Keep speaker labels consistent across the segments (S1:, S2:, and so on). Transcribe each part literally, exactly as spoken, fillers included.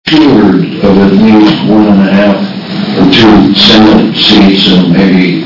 S1: assured of at least one and a half or two Senate seats and maybe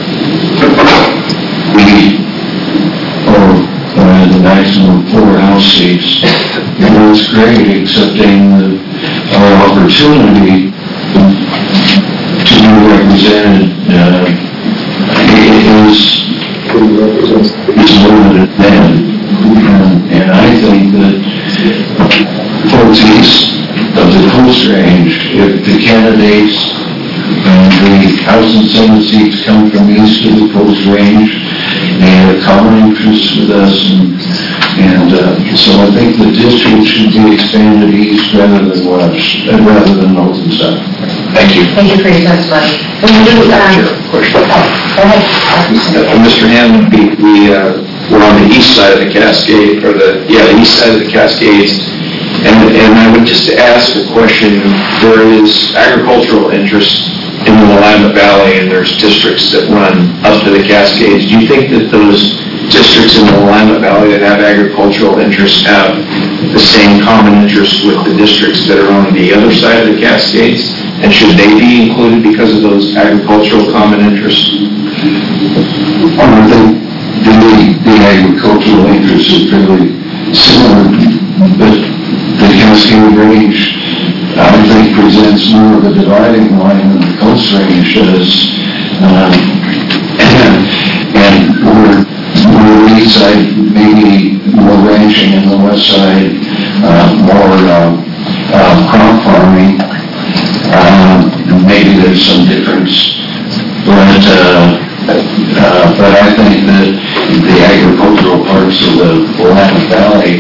S1: three or uh, the maximum four House seats. It was great, accepting the, our opportunity to be represented. Uh, it is it's limited then. And, and I think that folks east of the Coast Range, if the candidates and the House and Senate seats come from east of the Coast Range, they have common interests with us, and, and uh, so I think the district should be expanded east rather than west, uh, rather than north and south.
S2: Thank you.
S3: Thank you for your testimony. When you, um,
S2: question.
S3: Oh, go ahead.
S2: Uh, Mister Hanlon, we, we uh, we're on the east side of the Cascade, or the yeah, the east side of the Cascades, and and I would just ask a question. There is agricultural interest in the Willamette Valley, and there's districts that run up to the Cascades. Do you think that those districts in the Willamette Valley that have agricultural interests have the same common interests with the districts that are on the other side of the Cascades? And should they be included because of those agricultural common interests?
S1: I think the, the agricultural interests is fairly similar, but the Cascade Range, I think, presents more of a dividing line than the Coast Range does. Um, and and we're, we're the east side, maybe more ranching, and the west side, uh, more uh, uh, crop farming. Um, maybe there's some difference, but uh, uh, but I think that the agricultural parts of the Willamette Valley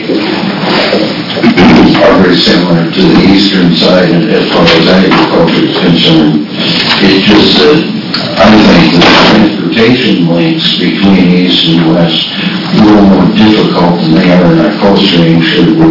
S1: are very similar to the eastern side as far as agriculture is concerned. It's just that I think the transportation links between east and west are a little more difficult than they are in our Coast Range.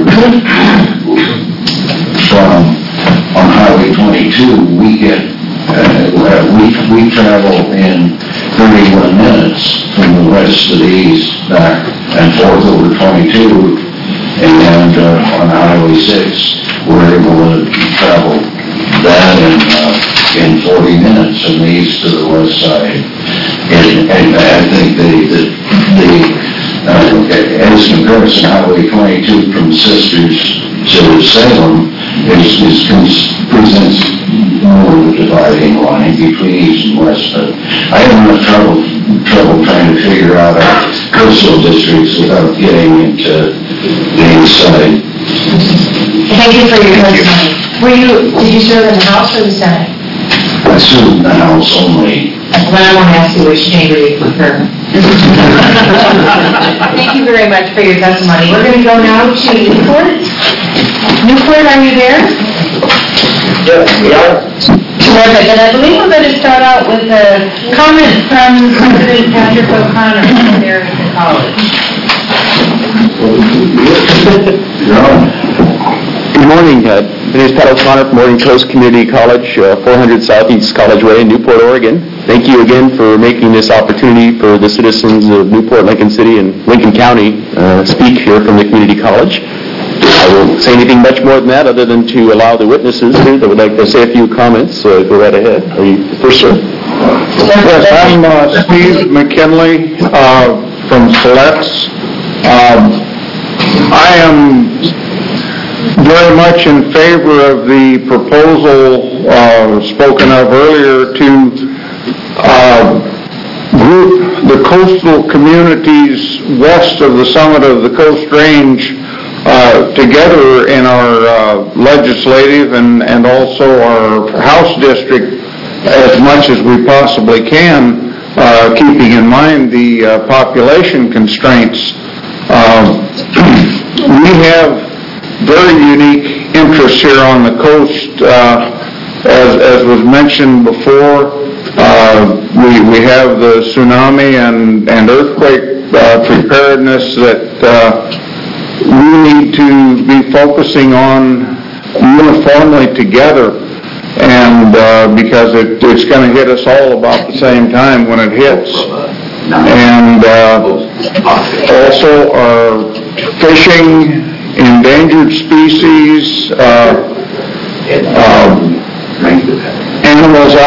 S1: From on Highway twenty-two, we get uh, we we travel in thirty-one minutes from the west to the east, back and forth over twenty-two, and uh, on Highway six, we're able to travel that in uh, in forty minutes from the east to the west side. And, and I think the the, the uh, as comparison, Highway twenty-two from Sisters to Salem is, is presents more of a dividing line between east and west. But I have enough trouble trouble trying to figure out our coastal districts without getting into the east side.
S3: Thank you for your testimony. Were you did you serve in the House or the Senate?
S1: I served in the House only.
S3: Well, I want to ask you which chamber you prefer. Thank you very much for your testimony. We're going to go now to Newport. Newport, are you there?
S4: Yes, we are.
S3: Terrific. And I believe we're going to start out with a comment from President Patrick O'Connor from Barrington College.
S4: Good morning. Uh, my name is Pat O'Connor from Oregon Coast Community College, uh, four hundred Southeast College Way in Newport, Oregon. Thank you again for making this opportunity for the citizens of Newport, Lincoln City, and Lincoln County uh, speak here from the community college. I won't say anything much more than that other than to allow the witnesses here that would like to say a few comments. So go right ahead. Are you the first, sir?
S5: Yes, I'm uh, Steve McKinley uh, from Siletz. Um, I am very much in favor of the proposal uh, spoken of earlier to uh, group the coastal communities west of the summit of the Coast Range uh, together in our uh, legislative and, and also our House district as much as we possibly can, uh, keeping in mind the uh, population constraints. Uh, we have very unique interests here on the coast. Uh, as, as was mentioned before, uh, we, we have the tsunami and, and earthquake uh, preparedness that uh, we need to be focusing on uniformly together, and uh, because it, it's going to hit us all about the same time when it hits. And uh, also our fishing, endangered species, uh,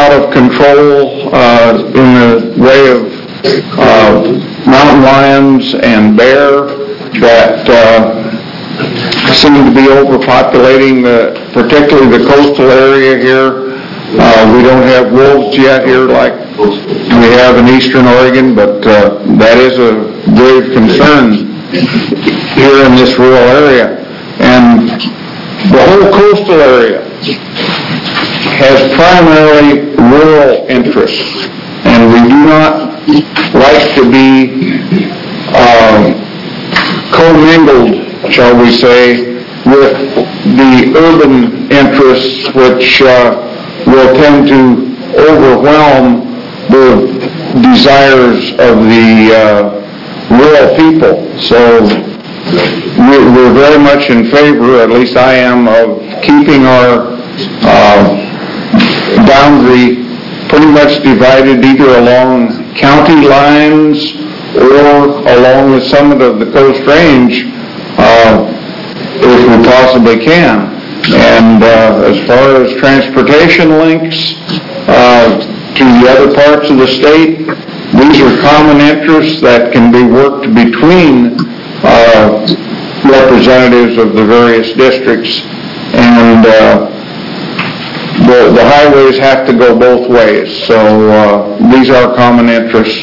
S5: out of control uh, in the way of uh, mountain lions and bear that uh, seem to be overpopulating, the, particularly the coastal area here. Uh, we don't have wolves yet here like we have in eastern Oregon, but uh, that is a grave concern here in this rural area. And the whole coastal area has primarily rural interests, and we do not like to be um, commingled, shall we say, with the urban interests, which uh, will tend to overwhelm the desires of the uh, rural people. So we're, we're very much in favor, at least I am, of keeping our uh, boundary pretty much divided either along county lines or along with some of the, the coast range, uh, if we possibly can. And uh, as far as transportation links uh, to the other parts of the state, these are common interests that can be worked between uh, representatives of the various districts, and uh, the, the highways have to go both ways. So uh, these are common interests.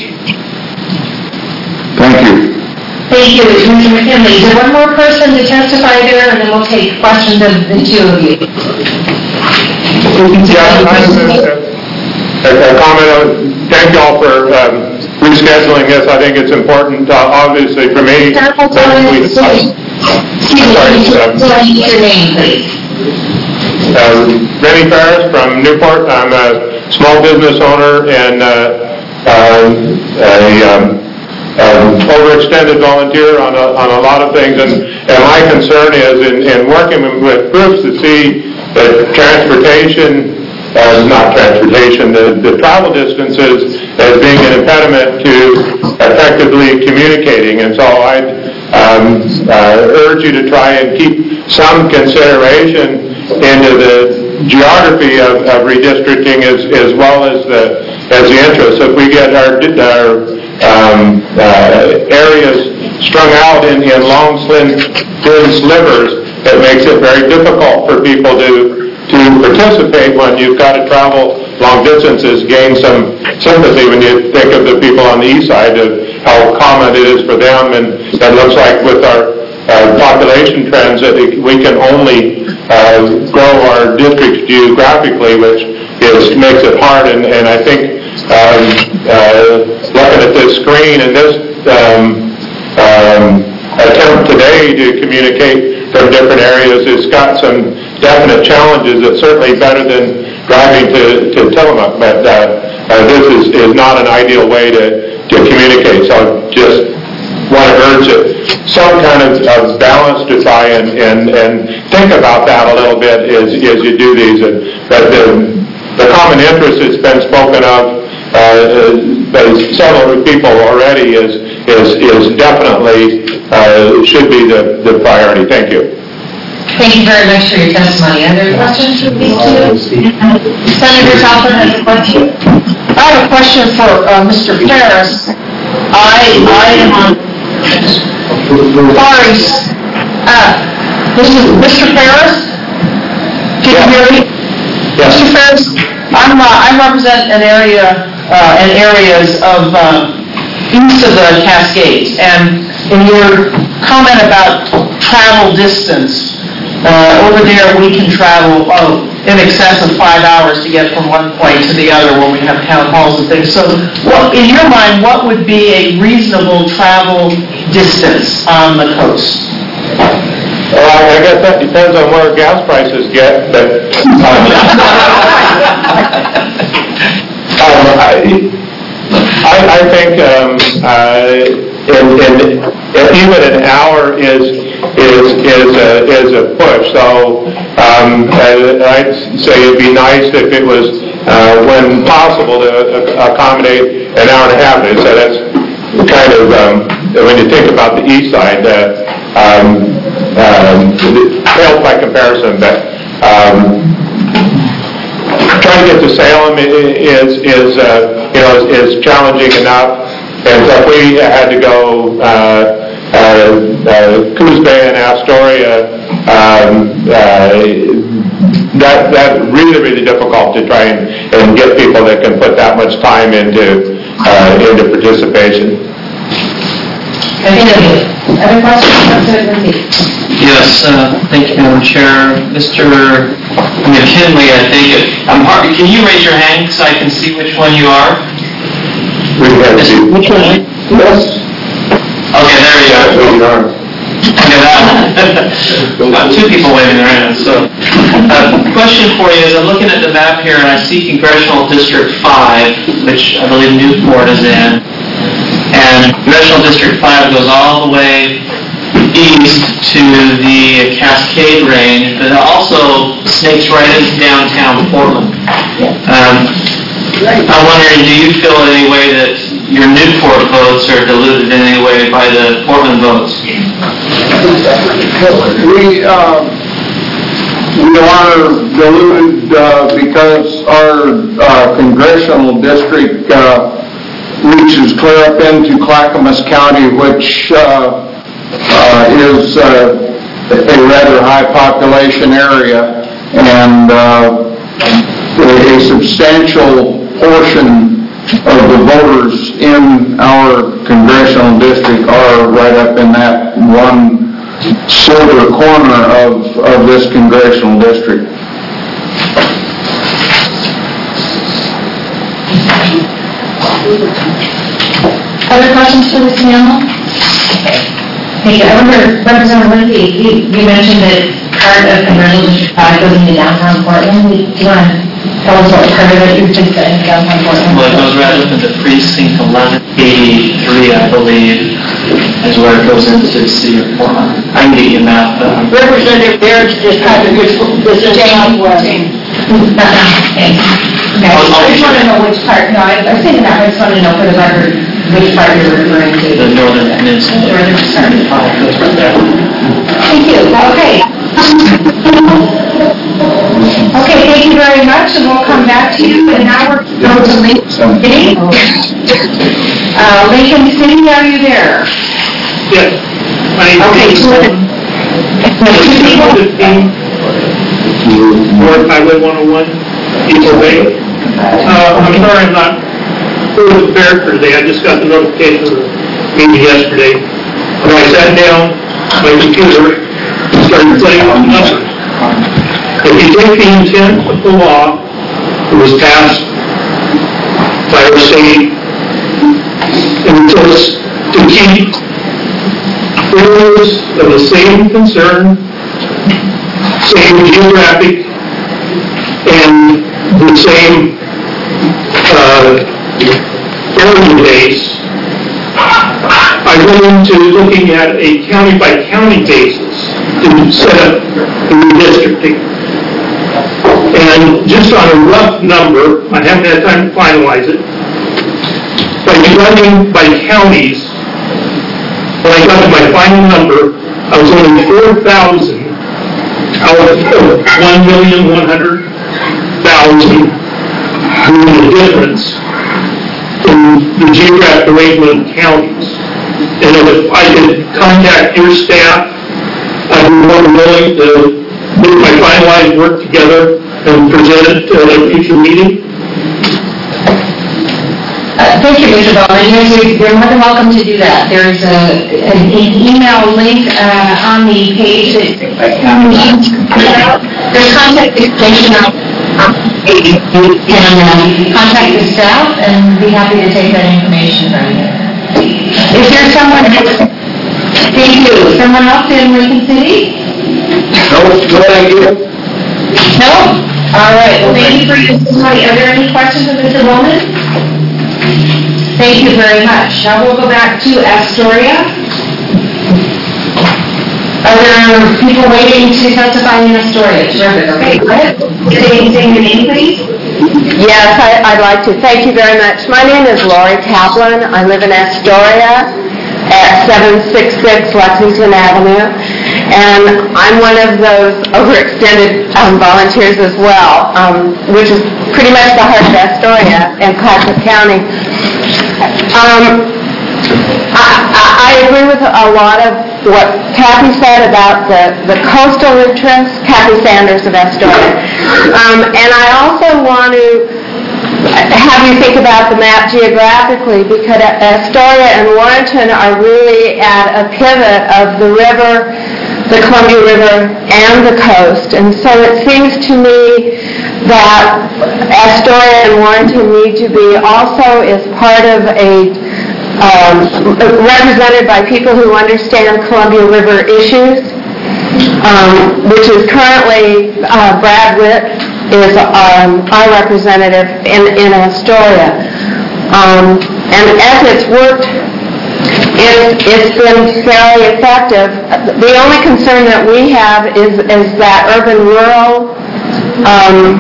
S5: Thank you.
S3: Thank you, Mister McKinley. Is there one more person to testify there, and then we'll take questions of the two of you?
S6: Yeah, I have a, a, a comment. On, thank you all for um, rescheduling this. I think it's important, uh, obviously, for me.
S3: Sir, hold on.
S6: We, uh,
S3: Excuse me,
S6: um,
S3: so I need your name, please.
S6: Uh, Rennie Ferris from Newport. I'm a small business owner and uh, uh, a um, Um, overextended volunteer on a, on a lot of things, and, and my concern is in, in working with groups to see that transportation, uh, not transportation, the, the travel distances as being an impediment to effectively communicating. And so I um, uh, urge you to try and keep some consideration into the geography of, of redistricting as, as well as the as the interests. If we get our, our Um, uh, areas strung out in, in long, slim, thin slivers, that makes it very difficult for people to to participate when you've got to travel long distances, gain some sympathy when you think of the people on the east side, of how common it is for them. And it looks like with our uh, population trends that we can only uh, grow our districts geographically, which is, makes it hard. And, and I think Um, uh, looking at this screen and this um, um, attempt today to communicate from different areas has got some definite challenges. It's certainly better than driving to, to Tillamook, but uh, uh, this is, is not an ideal way to, to communicate. So I just want to urge that some kind of, of balance to try and, and, and think about that a little bit as, as you do these. And, but the, the common interest that's been spoken of Uh, by several people already is is is definitely uh, should be the, the priority. Thank you.
S3: Thank you very much for your testimony. Are there questions from these two? Senator Topper has a question.
S7: I have a question for uh, Mister Ferris. I I am on Far East. Uh, this is Mister Ferris. Can you hear me?
S2: Yes.
S7: Mister Ferris, I'm uh, I represent an area. Uh, and areas of uh, east of the Cascades. And in your comment about travel distance, uh, over there we can travel oh, in excess of five hours to get from one point to the other when we have town halls and things. So what, in your mind, what would be a reasonable travel distance on the coast?
S6: Well, I guess that depends on where gas prices get, but um, Um, I, I, I think um, uh, in, in, in even an hour is is is a, is a push. So um, I'd say it'd be nice if it was uh, when possible to accommodate an hour and a half. So that's kind of um, when you think about the east side, uh, um, um, pales by comparison, but. Um, Trying to get to Salem i- i- is, is, uh, you know, is is challenging enough. And so if we had to go, uh, uh, uh, Coos Bay and Astoria, um, uh, that, that's really, really difficult to try and, and get people that can put that much time into, uh, into participation.
S3: Thank you. Other questions, Councilor Lindsay?
S8: Yes, uh, thank you, Madam Chair. Mister McKinley, I think it, I'm hard, can you raise your hand so I can see which one you are? Mister McKinley?
S5: Yes.
S8: Okay, there you go. Okay, that one. Got two people waving their hands, so. Uh, question for you is, I'm looking at the map here and I see Congressional District five, which I believe Newport is in. And Congressional District five goes all the way east to the Cascade Range, but it also snakes right into downtown Portland. Um, I'm wondering, do you feel in any way that your Newport votes are diluted in any way by the Portland votes?
S5: We, uh, we are diluted, uh, because our, uh, congressional district, uh, reaches clear up into Clackamas County, which, uh, uh, is, uh, a rather high population area, and, uh, a substantial portion of the voters in our congressional district are right up in that one silver corner of, of this congressional district.
S3: Other questions for Miz Campbell? Thank you. I wonder, Representative Lindsay, you, you mentioned that part of Congressional District five goes into downtown Portland. Do you want to tell us what part of it you think that into downtown Portland?
S8: Well, it goes right up into precinct eleven eighty-three, I believe, is where it goes into the city of Portland. I can get you a map. uh,
S7: Representative Barrett just had to get this in southwest.
S3: Okay. Okay, I just want to know which part, no, I I was thinking that, I just wanted to know for the record which part you're referring to.
S8: The northern peninsula.
S3: Northern peninsula.
S8: Oh, it goes right there.
S3: Thank you, okay. Okay, thank you very much, and we'll come back to you, and now we're going to Lincoln City. Uh, Lincoln City, are you there?
S9: Yes.
S3: Okay, two two people.
S9: North Highway one oh one, Eagle Bay. Uh, I'm sorry I'm not with Barrett for today. I just got the notification of the meeting yesterday. When I sat down, my computer started playing with the numbers. If you take the intent of the law that was passed by our state, and it was to keep areas of the same concern, same geographic, and the same uh, area base, I went into looking at a county-by-county basis to set up the redistricting. And just on a rough number, I haven't had time to finalize it, by dividing by counties, when I got to my final number, I was only four thousand out of one million one hundred thousand, doing the difference in the geographic arrangement of counties. And if I could contact your staff, I'd be more than willing to put my finalized work together and present it at a future meeting.
S3: Uh, Thank you, Mister Bowman. You're, you're more than welcome to do that. There's a, an email link uh, on the page. That, there's contact information on and uh, contact the staff, and be happy to take that information from you. Is there someone? Thank you. Someone else in Lincoln City?
S5: No, no, thank you.
S3: No. All right. Well, thank you for your testimony. Are there any questions of Mister Bowman? Thank you very much. Now we'll go back to Astoria. Are there people waiting to testify in Astoria? Terrific. Okay, go ahead. Say, say your name, please.
S10: Yes, I, I'd like to. Thank you very much. My name is Lori Kaplan. I live in Astoria at seven sixty-six Lexington Avenue. And I'm one of those overextended um, volunteers as well, um, which is pretty much the heart of Astoria and Clatsop County. Um, I, I, I agree with a lot of what Kathy said about the, the coastal interests, Kathy Sanders of Astoria. Um, and I also want to have you think about the map geographically, because Astoria and Warrenton are really at a pivot of the river, the Columbia River, and the coast. And so it seems to me that Astoria and Warrenton need to be also as part of a Um, represented by people who understand Columbia River issues, um, which is currently uh, Brad Witt is um, our representative in, in Astoria. Um, and as it's worked, it's, it's been fairly effective. The only concern that we have is, is that urban-rural um,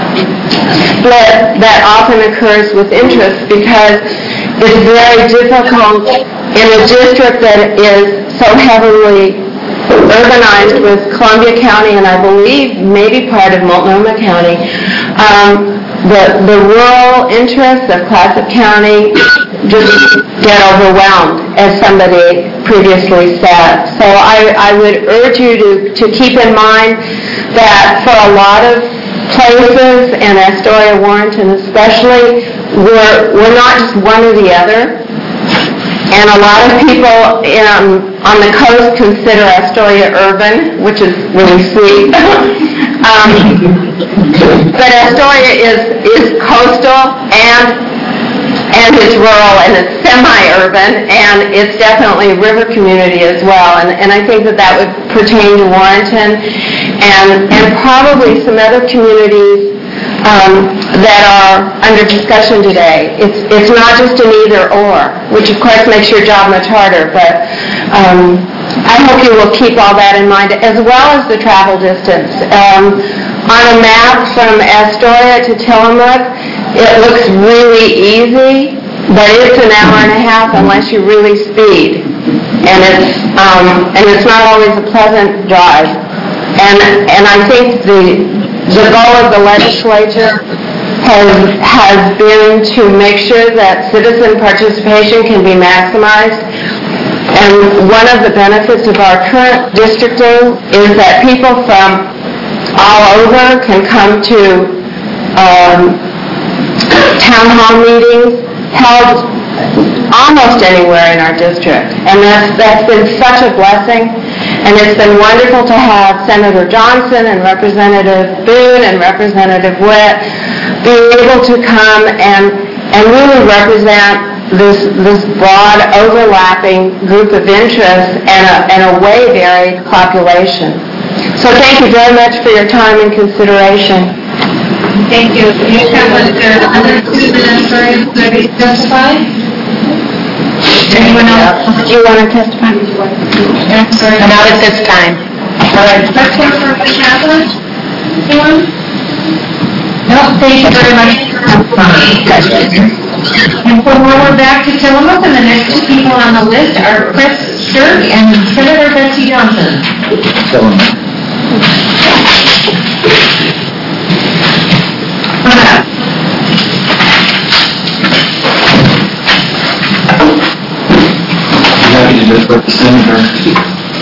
S10: split that often occurs with interest, because it's very difficult in a district that is so heavily urbanized with Columbia County and I believe maybe part of Multnomah County. Um, the, the rural interests of Clatsop County just get overwhelmed, as somebody previously said. So I, I would urge you to, to keep in mind that for a lot of places, and Astoria, Warrenton especially, we're, we're not just one or the other. And a lot of people um, on the coast consider Astoria urban, which is really sweet. um, but Astoria is, is coastal, and and it's rural, and it's semi-urban, and it's definitely a river community as well. And, and I think that that would pertain to Warrenton and, and probably some other communities um, that are under discussion today. It's, it's not just an either-or, which of course makes your job much harder, but um, I hope you will keep all that in mind, as well as the travel distance. Um, on a map from Astoria to Tillamook, it looks really easy, but it's an hour and a half unless you really speed, and it's um, and it's not always a pleasant drive. And and I think the the goal of the legislature has has been to make sure that citizen participation can be maximized. And one of the benefits of our current districting is that people from all over can come to um, town hall meetings held almost anywhere in our district. And that's, that's been such a blessing. And it's been wonderful to have Senator Johnson and Representative Boone and Representative Witt be able to come and, and really represent this, this broad overlapping group of interests and a, and a way varied population. So thank you very much for your time and consideration.
S3: Thank you. Next time, was there another two minutes for everybody to testify? Anyone else?
S10: Do you want to testify?
S3: Yeah, sorry.
S10: Not at this time.
S3: All right. Question for the chaplain? Anyone? No, thank you very much. And so we're back to Tillamook, and the next two people on the list are Chris Sturck and Senator Betsy Johnson.
S2: Happy to just put the senator.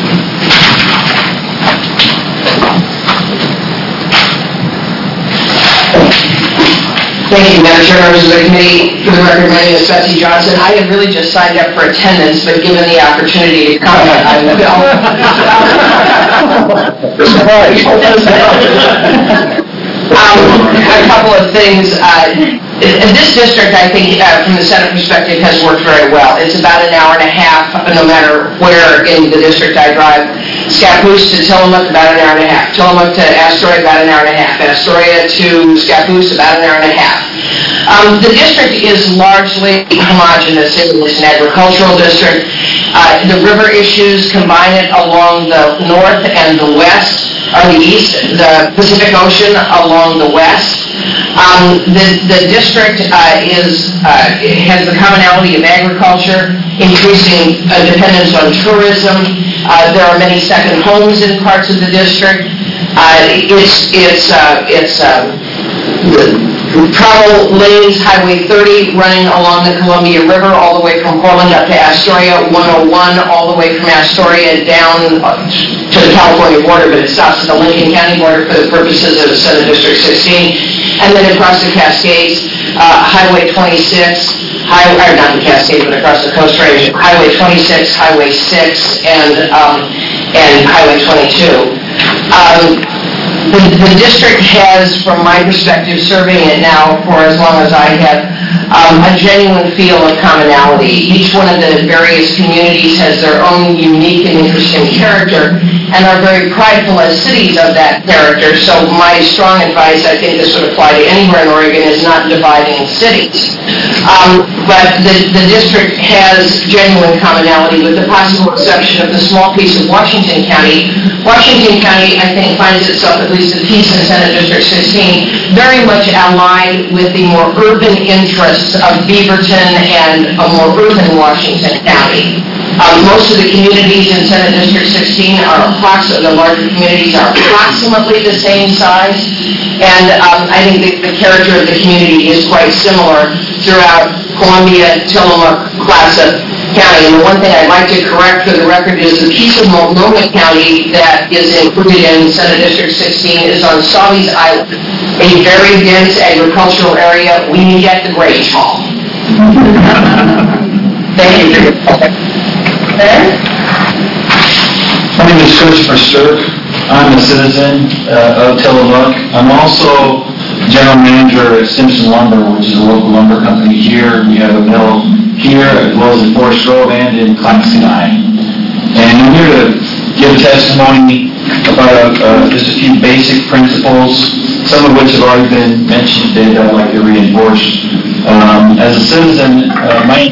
S11: Thank you, Madam Chair, members of the committee. For the record, my name is Betsy Johnson. I had really just signed up for attendance, but given the opportunity to come, I will. um, a couple of things. Uh, this district, I think, uh, from the Senate perspective, has worked very well. It's about an hour and a half, no matter where in the district I drive. Scappoose to Tillamook, about an hour and a half. Tillamook to Astoria, about an hour and a half. Astoria to Scappoose, about an hour and a half. Um, the district is largely homogeneous. It is an agricultural district. Uh, the river issues combine it along the north and the west, or the east, the Pacific Ocean along the west. Um, the, the district uh, is uh, has the commonality of agriculture, increasing uh, dependence on tourism. Uh, there are many finding second homes in parts of the district. Uh, It's, it's, uh, it's uh, the travel lanes, Highway thirty running along the Columbia River all the way from Portland up to Astoria, one oh one all the way from Astoria down to the California border, but it stops at the Lincoln County border for the purposes of Senate District sixteen, and then across the Cascades, uh, Highway twenty-six, High, or not the Cascades, but across the Coast Range, Highway twenty-six, Highway six, and um, and Highway twenty-two. Um, The, the district has, from my perspective, serving it now for as long as I have, um, a genuine feel of commonality. Each one of the various communities has their own unique and interesting character, and are very prideful as cities of that character. So my strong advice, I think this would apply to anywhere in Oregon, is not dividing cities. Um, but the, the district has genuine commonality, with the possible exception of the small piece of Washington County. Washington County, I think, finds itself, at least a piece in Senate District sixteen, very much allied with the more urban interests of Beaverton and a more urban Washington County. Um, most of the communities in Senate District sixteen are approximately, the larger communities are approximately the same size, and um, I think the, the character of the community is quite similar throughout Columbia, Tillamook, Clatsop County. And the one thing I'd like to correct for the record is the piece of Multnomah County that is included in Senate District sixteen is on Sawleys Island, a very dense agricultural area. We need at the Grange Hall. Thank you.
S12: My name is Christopher Sturck. I'm a citizen uh, of Tillamook. I'm also general manager at Simpson Lumber, which is a local lumber company here. We have a mill here, as well as in Forest Grove and in Clancy-Nye. And I'm here to give testimony about uh, just a few basic principles, some of which have already been mentioned today that I'd like to reinforce. Um, as a citizen, uh, my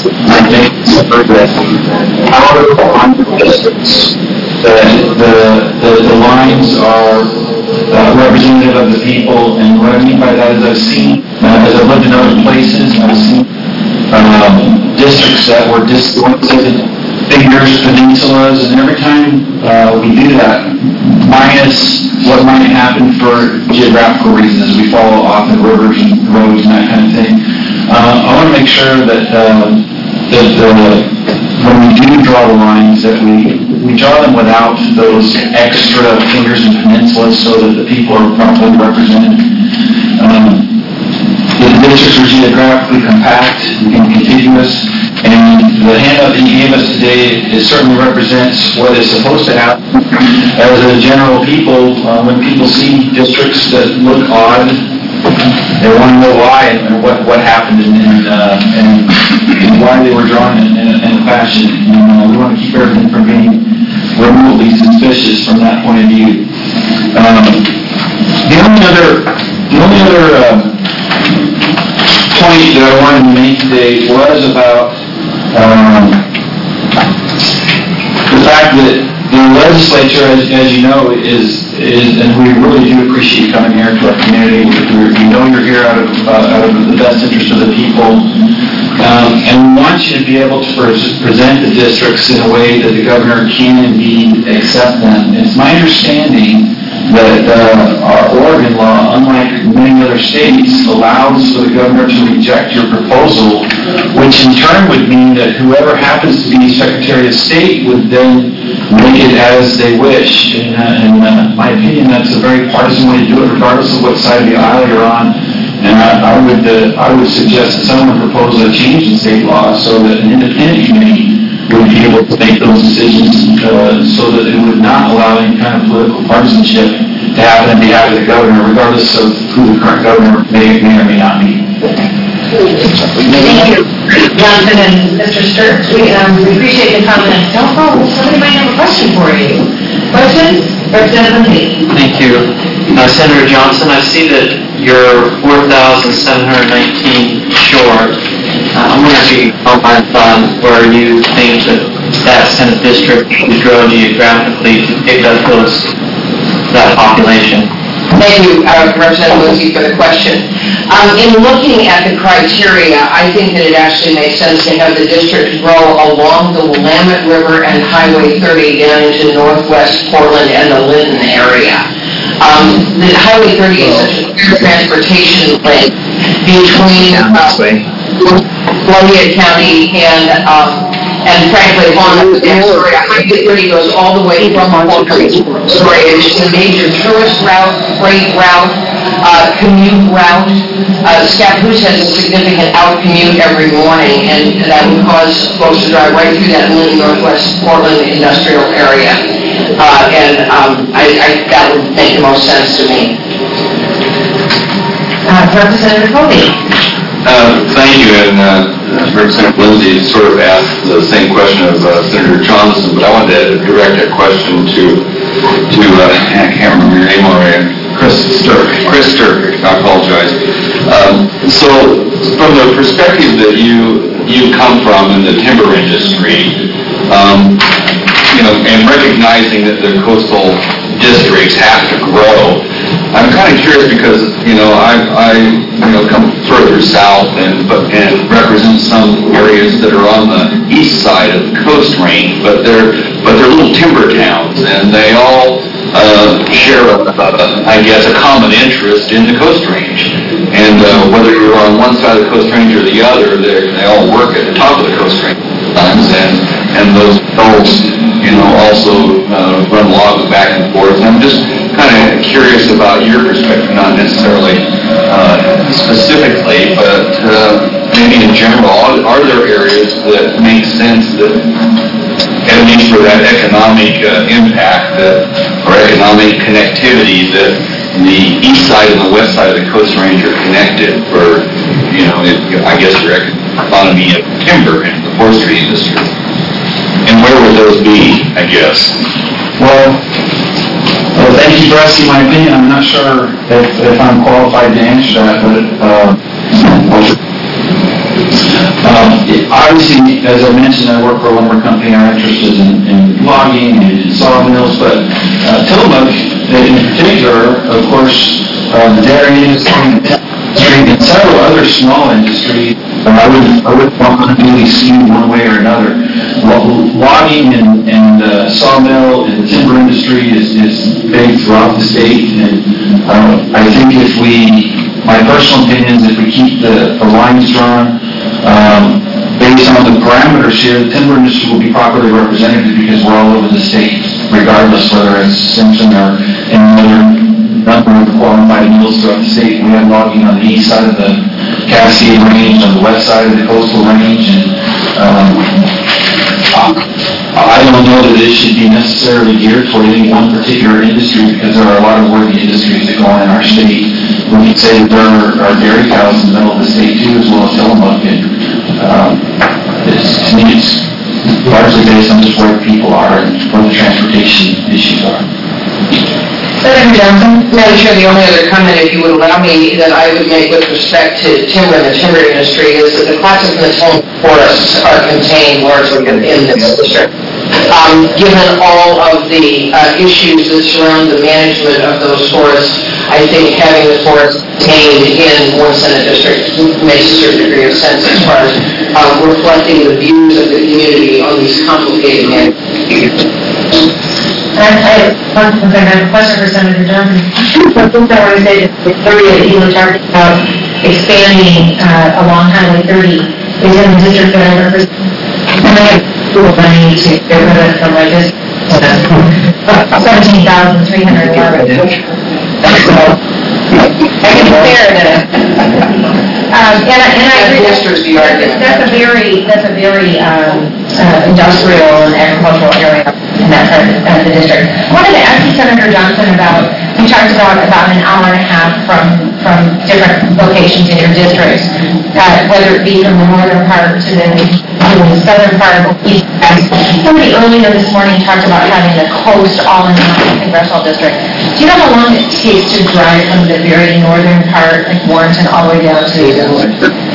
S12: the, the, the, the lines are uh, representative of the people, and what I mean by that is I've seen, uh, as I've lived in other places, I've seen um, districts that were disjointed, figures, peninsulas, and every time uh, we do that, minus what might happen for geographical reasons, we follow off the rivers and roads and that kind of thing. Uh, I want to make sure that, uh, that the, when we do draw the lines, that we, we draw them without those extra fingers and peninsulas so that the people are properly represented. Um, the districts are geographically compact and contiguous, and the handout that you gave us today, it certainly represents what is supposed to happen. As a general people, uh, when people see districts that look odd, they want to know why and what, what happened and, and, uh, and, and why they were drawn in, in, in a fashion. And uh, we want to keep everything from being remotely suspicious from that point of view. Um, the only other, the only other uh, point that I wanted to make today was about um, the fact that the legislature, as, as you know, is, is, and we really do appreciate you coming here to our community. We, we know you're here out of, uh, out of the best interest of the people. Um, and we want you to be able to pre- present the districts in a way that the governor can indeed accept them. It's my understanding that uh, our Oregon law, unlike many other states, allows for the governor to reject your proposal, which in turn would mean that whoever happens to be Secretary of State would then make it as they wish. In, uh, in uh, my opinion, that's a very partisan way to do it, regardless of what side of the aisle you're on. And I, I would uh, I would suggest that someone propose a change in state law so that an independent committee would be able to make those decisions uh, so that it would not allow any kind of political partisanship to happen on behalf of the governor, regardless of who the current governor may, may or may not be.
S3: Thank you, Johnson and Mister Sturck. We, um, we appreciate the comments. No problem. Somebody might have a question for you. Question? Representative Lee.
S8: Thank you. Uh, Senator Johnson, I see that you're four thousand seven hundred nineteen short. Uh, I'm wondering if you can comment on where you think that that Senate district would grow geographically to pick up those, that population.
S11: Thank you, uh, Representative Lindsay, for the question. Um, in looking at the criteria, I think that it actually makes sense to have the district grow along the Willamette River and Highway thirty down into northwest Portland and the Lyndon area. Um, the Highway thirty is such a clear transportation link between uh, Columbia County and um, and frankly, on the Astoria. Highway thirty goes all the way from Portland to Astoria. It's a major tourist route, freight route, uh, commute route. Uh, Scappoose has a significant out commute every morning, and that would cause folks to drive right through that Lyndon, northwest Portland industrial area. Uh, and um, I, I, that would make the most sense to me.
S3: Uh, Representative Covey.
S13: Uh, thank you, and uh, Representative Lindsay sort of asked the same question of uh, Senator Johnson, but I wanted to direct a question to, to uh, I can't remember your name already, Chris Sturck. Chris Sturck, I apologize. Um, so, from the perspective that you you come from in the timber industry, um, you know, and recognizing that the coastal districts have to grow, I'm kind of curious because, you know, I, I you know, come further south and but and represent some areas that are on the east side of the Coast Range, but they're but they're little timber towns, and they all uh, share, a, a, I guess, a common interest in the Coast Range. And uh, whether you're on one side of the Coast Range or the other, they they all work at the top of the Coast Range sometimes, and and those mills, you know, also uh, run logs back and forth. And I'm just kind of curious about your perspective, not necessarily uh, specifically, but uh, maybe in general. Are, are there areas that make sense that, at least for that economic uh, impact that, or economic connectivity, that the east side and the west side of the Coast Range are connected for, you know, it, I guess your economy of timber and the forestry industry? And where would those be, I guess?
S12: Well, well, thank you for asking my opinion. I'm not sure if, if I'm qualified to answer that, but uh, um, obviously, as I mentioned, I work for a lumber company. Our interest is in, in logging and in sawmills, but uh, Tillamook, in particular, of course, uh, the dairy industry and several other small industries, uh, I wouldn't I wouldn't want to really skew one way or another. Logging and, and uh, sawmill and the timber industry is, is big throughout the state, and uh, I think if we, my personal opinion is if we keep the, the lines drawn um, based on the parameters here, the timber industry will be properly represented because we're all over the state, regardless whether it's Simpson or any other number of qualified mills throughout the state. We have logging on the east side of the Cascade Range, on the west side of the coastal range, and um, I don't know that it should be necessarily geared toward any one particular industry because there are a lot of worthy industries that go on in our state. We could say that there are, are dairy cows in the middle of the state too, as well as Tillamook, and um, it's, to me it's largely based on just where people are and where the transportation issues are.
S11: Senator Johnson? Madam Chair, the only other comment, if you would allow me, that I would make with respect to timber and the timber industry is that the classic Natoma forests are contained largely in this district. Um, given all of the uh, issues that surround the management of those forests, I think having the forest contained in one Senate district makes a certain degree of sense as far as uh, reflecting the views of the community on these complicated issues.
S3: And I have a question for Senator Johnson. One thing I want to say is the area that you were talking about expanding uh, along Highway thirty is in the district that I represent. And I have dual money to get rid of it from my district. seventeen thousand three hundred eleven. So, I can compare that. Um, and, I, and I agree that's, that's a very, that's a very um, uh, industrial and agricultural area in that part of the district. I wanted to ask you, Senator Johnson, about, you talked about about an hour and a half from, from different locations in your district, uh, whether it be from the northern part to the, to the southern part of the east. Somebody earlier this morning talked about having the coast all in one congressional district. Do you know how long it takes to drive from the very northern part, like Warrenton, all the way down to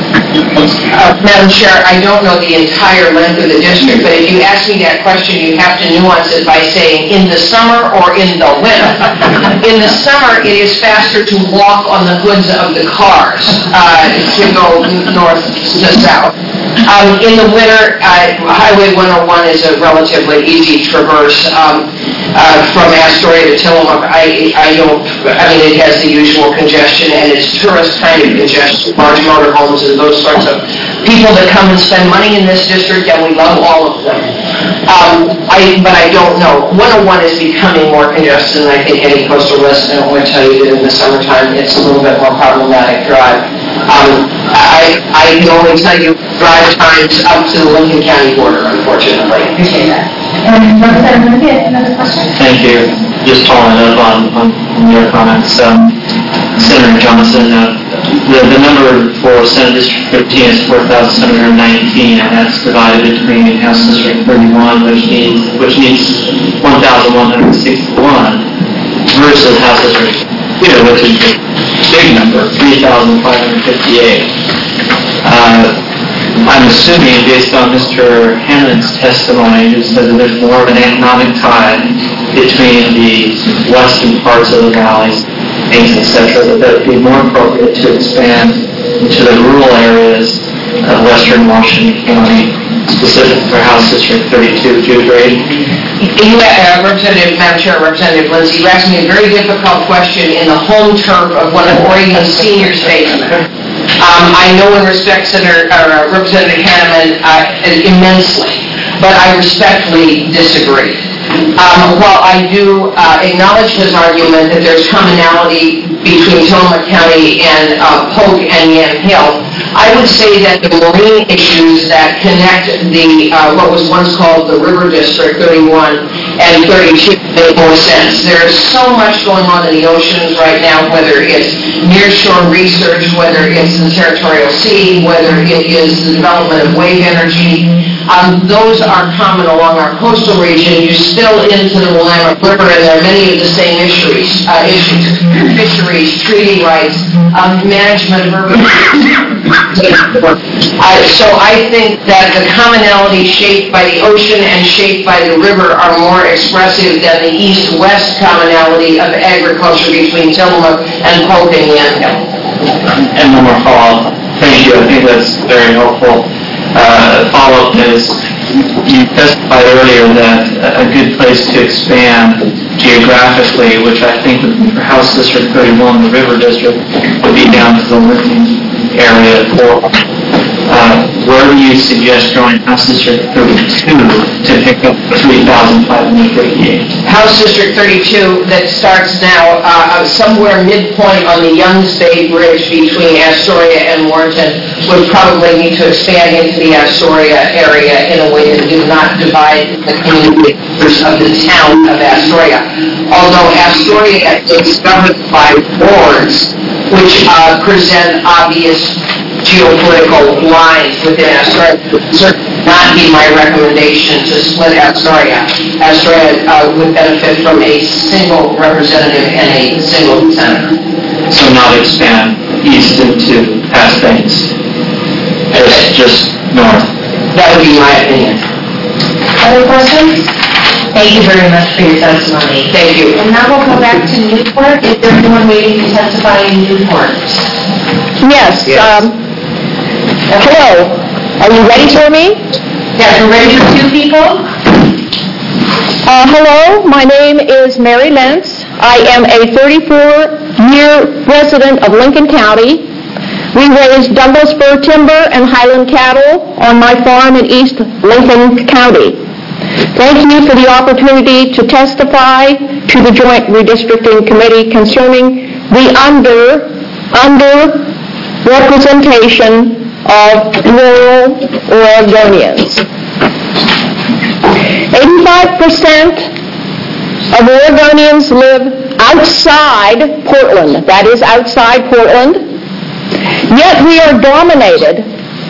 S11: Uh, Madam Chair, I don't know the entire length of the district, but if you ask me that question, you have to nuance it by saying in the summer or in the winter. In the summer, it is faster to walk on the hoods of the cars uh, to go north to south. Um, in the winter, uh, Highway one oh one is a relatively easy traverse um, uh, from Astoria to Tillamook. I, I don't, I mean, it has the usual congestion, and it's tourist kind of congestion, large motorhomes and those sorts of people that come and spend money in this district, and we love all of them. Um, I, but I don't know. one oh one is becoming more congested, and I think any coastal resident would tell you that in the summertime, it's a little bit more problematic drive. Um, I, I can only tell you drive times up to the Lincoln County border, unfortunately.
S3: Appreciate that. And Representative Lindsay, another question?
S8: Thank you. Just following up on, on your comments, um, Senator Johnson, uh, the, the number for Senate District fifteen is four thousand seven hundred nineteen, and that's divided between House District thirty-one, which needs, which needs one thousand one hundred sixty-one, versus House District two, which is a big number, three thousand five hundred fifty-eight. Uh, I'm assuming, based on Mister Hammond's testimony, who said that there's more of an economic tie between the western parts of the valleys, et cetera, that that would be more appropriate to expand into the rural areas of western Washington County, specific for House District thirty-two. Do you agree?
S11: You, uh, Representative, Madam Chair, Representative Lindsay, you asked me a very difficult question in the home turf of one of Oregon's senior statesmen. Um, I know and respect Senator, uh, Representative Hanneman uh, immensely, but I respectfully disagree. Um, while I do uh, acknowledge his argument that there's commonality between Tillamook County and uh, Polk and Yamhill, I would say that the marine issues that connect the uh, what was once called the River District thirty-one and thirty-two make more sense. There's so much going on in the oceans right now, whether it's nearshore research, whether it's the territorial sea, whether it is the development of wave energy. Um, those are common along our coastal region. You spill into the Willamette River, and there are many of the same issues, uh, issues fisheries, treaty rights, um, management of urban. Uh, so I think that the commonality shaped by the ocean and shaped by the river are more expressive than the east-west commonality of agriculture between Tillamook and Polk and Yamhill.
S8: And one more follow-up. Thank you. I think that's very helpful. Uh, follow-up is, you testified earlier that a good place to expand geographically, which I think would be for House District thirty-one, the River District, would be down to the Lincoln area. For, uh, where do you suggest going House District thirty-two to pick up three thousand five hundred fifty-eight?
S11: House District thirty-two that starts now uh, somewhere midpoint on the Youngs Bay Bridge between Astoria and Warrenton would probably need to expand into the Astoria area in a way that did not divide the community of the town of Astoria. Although Astoria is governed by wards, which uh, present obvious geopolitical lines within Astoria, would certainly not be my recommendation to split Astoria. Astoria uh, would benefit from a single representative and a single senator.
S8: So not expand east into past Banks, just, just north.
S11: That would be my opinion.
S3: Other questions? Thank you very much for your testimony.
S11: Thank you.
S3: And now we'll go back to Newport. Is there anyone waiting to testify in Newport?
S10: Yes, um, hello. Are you ready for me?
S3: Yes, we're ready for two people.
S10: Uh, hello, my name is Mary Lentz. I am a thirty-four-year resident of Lincoln County. We raise Douglas fir timber and Highland cattle on my farm in East Lincoln County. Thank you for the opportunity to testify to the Joint Redistricting Committee concerning the under, under representation of rural Oregonians. eighty-five percent of Oregonians live outside Portland, that is outside Portland, yet we are dominated,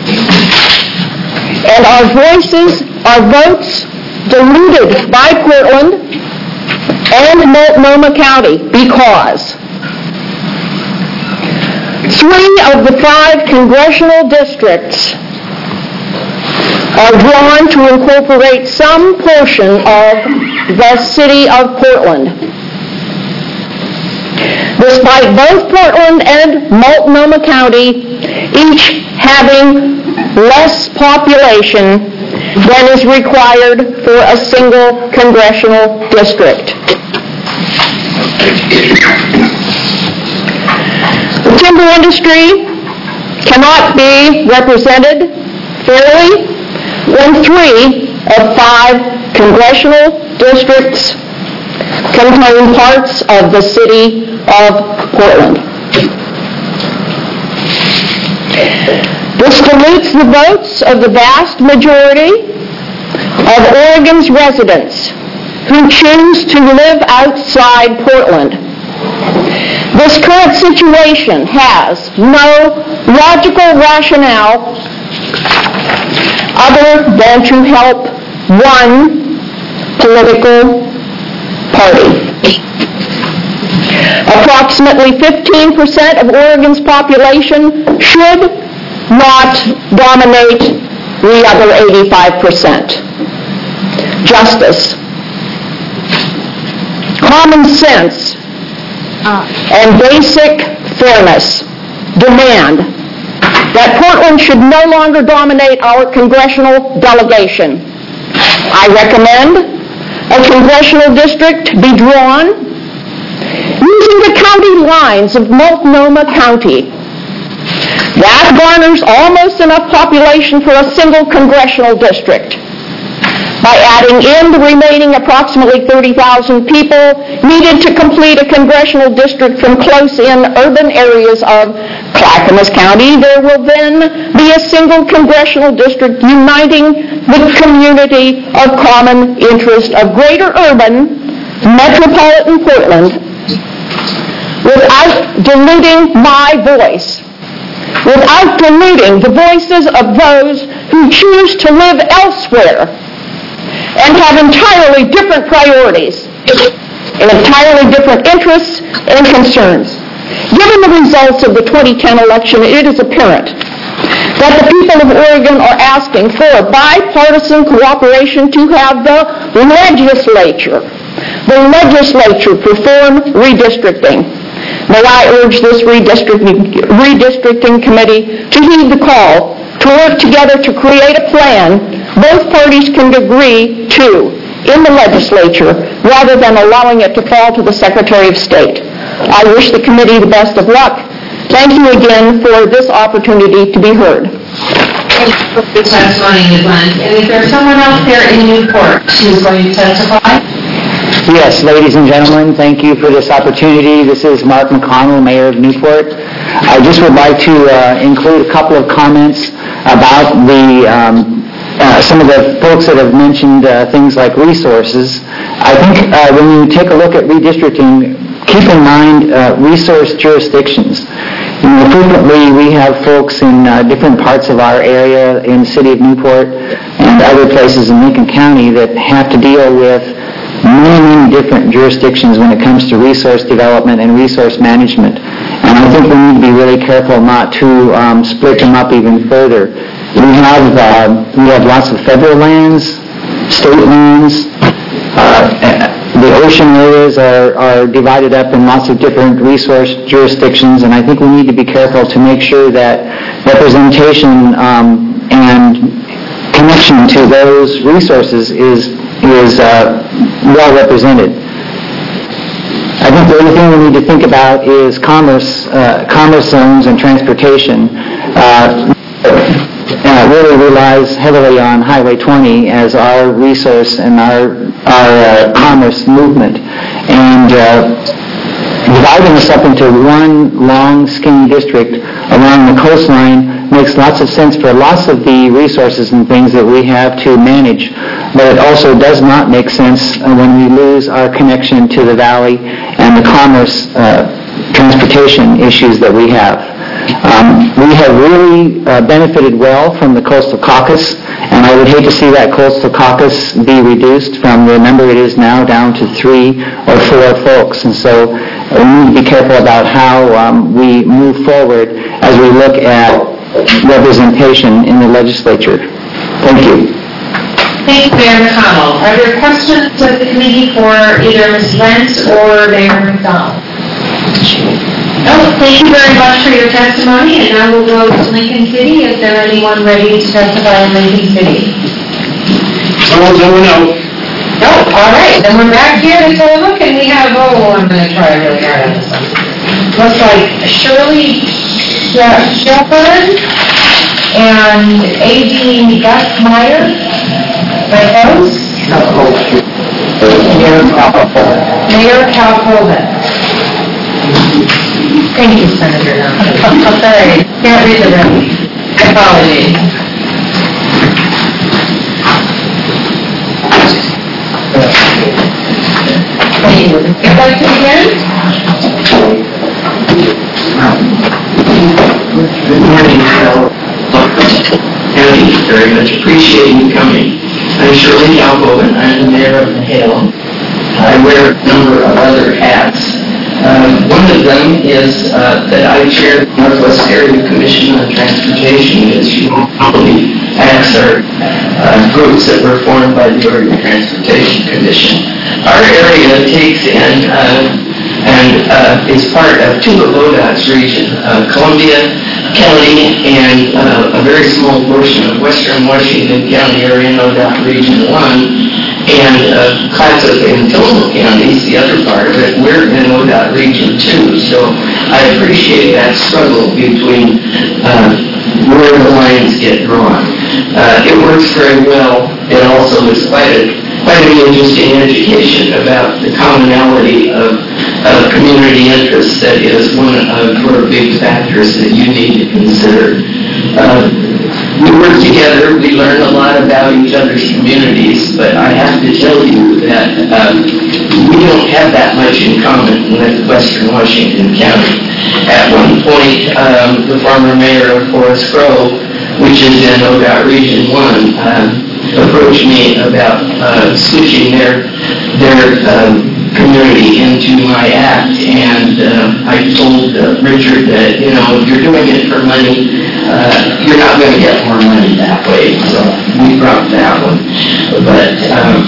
S10: and our voices, our votes, diluted by Portland and Multnomah County because
S14: Three of the five congressional districts are drawn to incorporate some portion of the city of Portland. Despite both Portland and Multnomah County each having less population than is required for a single congressional district. The timber industry cannot be represented fairly when three of five congressional districts contain parts of the city of Portland. This dilutes the votes of the vast majority of Oregon's residents who choose to live outside Portland. This current situation has no logical rationale other than to help one political party. Approximately fifteen percent of Oregon's population should not dominate the other eighty-five percent. Justice, common sense, and basic fairness demand that Portland should no longer dominate our congressional delegation. I recommend a congressional district be drawn using the county lines of Multnomah County. That garners almost enough population for a single congressional district. By adding in the remaining approximately thirty thousand people needed to complete a congressional district from close-in urban areas of Clackamas County, there will then be a single congressional district uniting the community of common interest of greater urban metropolitan Portland without diluting my voice, without diluting the voices of those who choose to live elsewhere and have entirely different priorities, and entirely different interests and concerns. Given the results of the twenty ten election, it is apparent that the people of Oregon are asking for bipartisan cooperation to have the legislature, the legislature perform redistricting. May I urge this redistricting, redistricting committee to heed the call to work together to create a plan both parties can agree to in the legislature rather than allowing it to fall to the Secretary of State. I wish the committee the best of luck. Thank you again for this opportunity to be heard.
S3: Good testimony, Miz Lund. And is there someone else there in Newport who's going to testify?
S15: Yes, ladies and gentlemen, thank you for this opportunity. This is Mark McConnell, Mayor of Newport. I just would like to uh, include a couple of comments about the um, uh, some of the folks that have mentioned uh, things like resources. I think uh, when you take a look at redistricting, keep in mind uh, resource jurisdictions. You know, frequently we have folks in uh, different parts of our area in the city of Newport and other places in Lincoln County that have to deal with many, many different jurisdictions when it comes to resource development and resource management. And I think we need to be really careful not to um, split them up even further. We have uh, we have lots of federal lands, state lands. Uh, the ocean areas are, are divided up in lots of different resource jurisdictions, and I think we need to be careful to make sure that representation um, and connection to those resources is is uh, well represented. I think the other thing we need to think about is commerce, uh, commerce zones and transportation. Uh, uh, really relies heavily on Highway twenty as our resource and our our uh, commerce movement, and uh, dividing us up into one long, skinny district along the coastline makes lots of sense for lots of the resources and things that we have to manage, but it also does not make sense when we lose our connection to the valley and the commerce uh, transportation issues that we have. Um, We have really uh, benefited well from the Coastal Caucus, and I would hate to see that Coastal Caucus be reduced from the number it is now down to three or four folks. And so we need to be careful about how um, we move forward as we look at representation in the legislature. Thank you.
S3: Thank you, Mayor McConnell. Are there questions of the committee for either Miz Lentz or Mayor McDonald? No, thank you very much for your testimony, and now we'll go to Lincoln City. Is there anyone ready to testify in Lincoln City?
S9: No, no one else.
S3: No, all right, then we're back here to take a look, and we have, oh, I'm going to try really hard on this one. Looks like Shirley Shepherd and A D Gus Meyer. Right, those? Mayor Calhoun. Thank you, Senator. Sorry, can't read the room. Apologies. Thank you. Would you like to begin?
S16: Good morning, fellow County. Very much appreciate you coming. I'm Shirley Calhoun. I'm the mayor of Hale. I wear a number of other hats. Uh, one of them is uh, that I chair the Northwest Area Commission on Transportation. As you probably asked, are uh, groups that were formed by the Oregon Transportation Commission. Our area takes in uh, and uh, is part of two of O D O T's region, uh, Columbia County and uh, a very small portion of Western Washington County are in O D O T Region one. And uh, Clatsop and Tillamook counties, the other part of it, we're in O D O T Region two. So I appreciate that struggle between uh, where the lines get drawn. Uh, it works very well. It also is quite a, quite an interesting education about the commonality of uh, community interest that is one of your big factors that you need to consider. Uh, We work together, we learn a lot about each other's communities, but I have to tell you that um, we don't have that much in common with Western Washington County. At one point, um, the former mayor of Forest Grove, which is in O D O T Region one, um, approached me about uh, switching their, their um, community into my act, and uh, I told uh, Richard that, you know, if you're doing it for money, uh, you're not going to get more money that way, so we dropped that one. But um,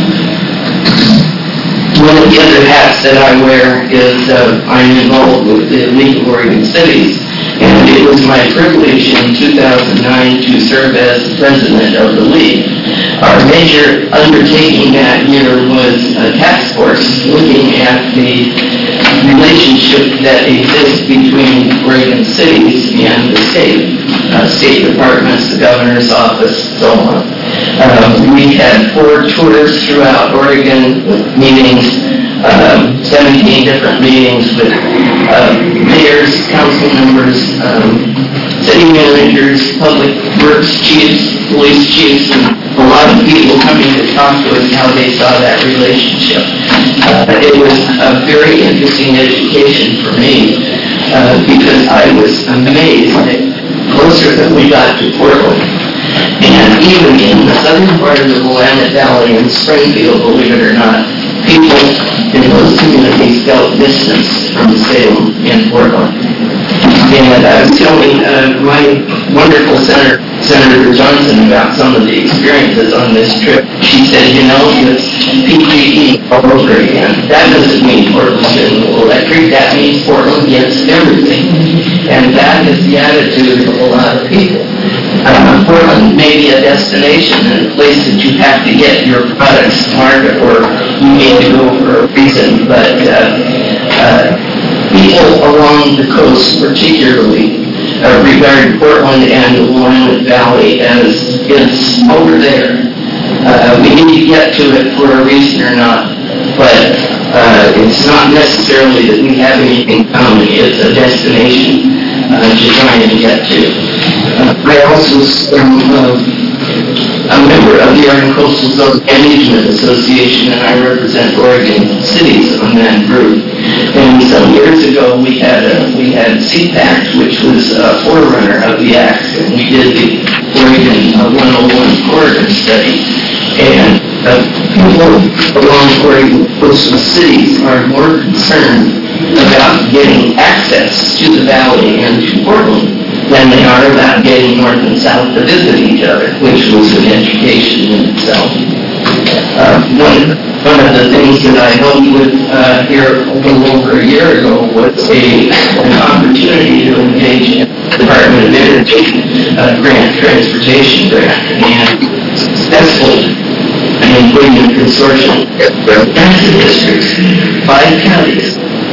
S16: one of the other hats that I wear is uh, I'm involved with the League of Oregon Cities, and it was my privilege in two thousand nine to serve as president of the League. Our major undertaking that year was a task force looking at the relationship that exists between Oregon cities and the state, uh, state departments, the governor's office, so on. Uh, we had four tours throughout Oregon with meetings, um, seventeen different meetings with uh, mayors, council members, um, city managers, public works chiefs, police chiefs, and a lot of people coming to talk to us how they saw that relationship. Uh, it was a very interesting education for me uh, because I was amazed that closer that we got to Portland. And even in the southern part of the Willamette Valley in Springfield, believe it or not, people in those communities felt distance from Salem and Portland. And I was telling uh, my wonderful Senator, Senator Johnson about some of the experiences on this trip. She said, you know, it's P G E all over again. That doesn't mean Portland General Electric. That means Portland gets everything. And that is the attitude of a lot of people. Uh, Portland may be a destination and a place that you have to get your products to market, or you need to go for a reason. But uh, uh, people along the coast particularly uh, regard Portland and the Willamette Valley as it's over there. Uh, we need to get to it for a reason or not, but uh, it's not necessarily that we have anything common. It's a destination uh, to try and get to. Uh, I also am uh, a member of the Oregon Coastal Zone Management Association, and I represent Oregon cities on that group. And some years ago, we had a, we had C PACT, which was a forerunner of the Act, and we did the Oregon uh, one oh one corridor study. And uh, people along Oregon coastal cities are more concerned about getting access to the valley and to Portland than they are about getting north and south to visit each other, which was an education in itself. Uh, one, one of the things that I helped with uh, here a little over a year ago was a, an opportunity to engage in the Department of Energy uh, grant, transportation grant, and successfully, including a consortium of transit districts, five counties,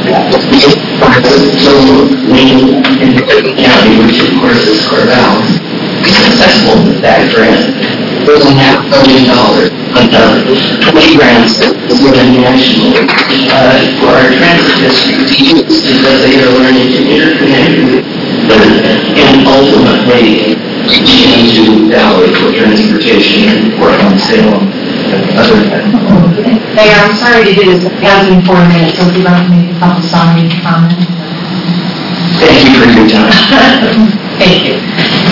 S16: so Wayne and Clinton County, which of course is Corvallis, successful with that grant. There's a half million dollars on uh, twenty grants that was given nationally uh, for our transit district to use because they are learning to interconnect and ultimately reach into Valley for transportation and Portland, Salem, and other things.
S3: Mayor, I'm sorry to do this, it has been four minutes, so if you'd like to make a couple summary comments.
S16: Thank you for your time.
S3: Thank you.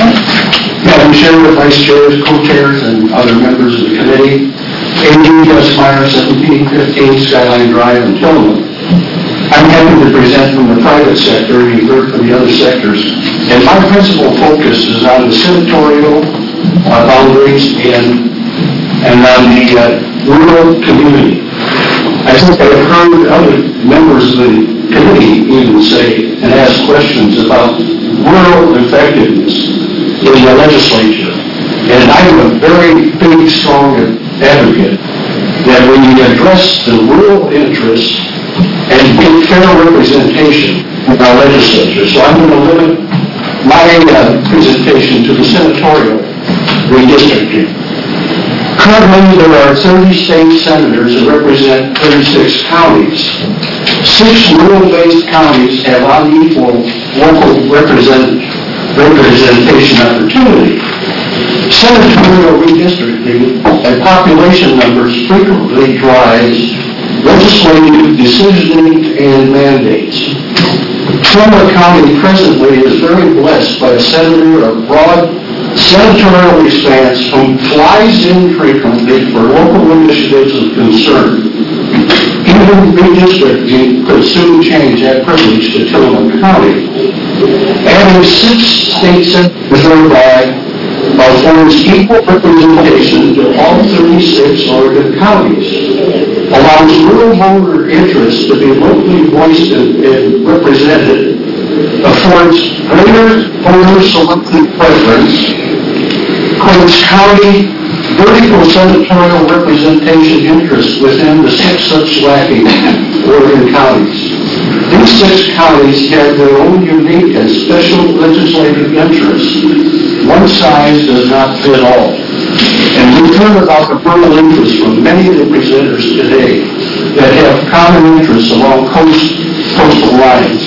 S17: Madam Chair, Vice Chairs, Co-Chairs, and other members of the committee, A D Meyer, seventeen fifteen Skyline Drive in Tillamook. I'm happy to present from the private sector, and you've heard from the other sectors, and my principal focus is on the senatorial uh, boundaries and, and on the uh, rural community. I think I've heard other members of the committee even say and ask questions about rural effectiveness in the legislature. And I'm a very big, strong advocate that when you address the rural interests and get fair representation in our legislature. So I'm going to limit my uh, presentation to the senatorial redistricting. Currently, there are thirty state senators that represent thirty-six counties. Six rural-based counties have unequal local represent, representation opportunity. Senatorial redistricting and population numbers frequently drives legislative decisioning and mandates. Tillamook County presently is very blessed by a senator of broad senatorial expanse who flies in frequently for local initiatives of concern. Even redistricting could soon change that privilege to Tillamook County. Adding six state senators thereby affords equal representation to all thirty-six Oregon counties, allows rural voter interests to be locally voiced and, and represented, affords greater voter selective preference, creates county vertical senatorial representation interests within the six such lacking Oregon counties. These six counties have their own unique and special legislative interests. One size does not fit all. And we've heard about the rural interests from many of the presenters today that have common interests along coast, coastal lines.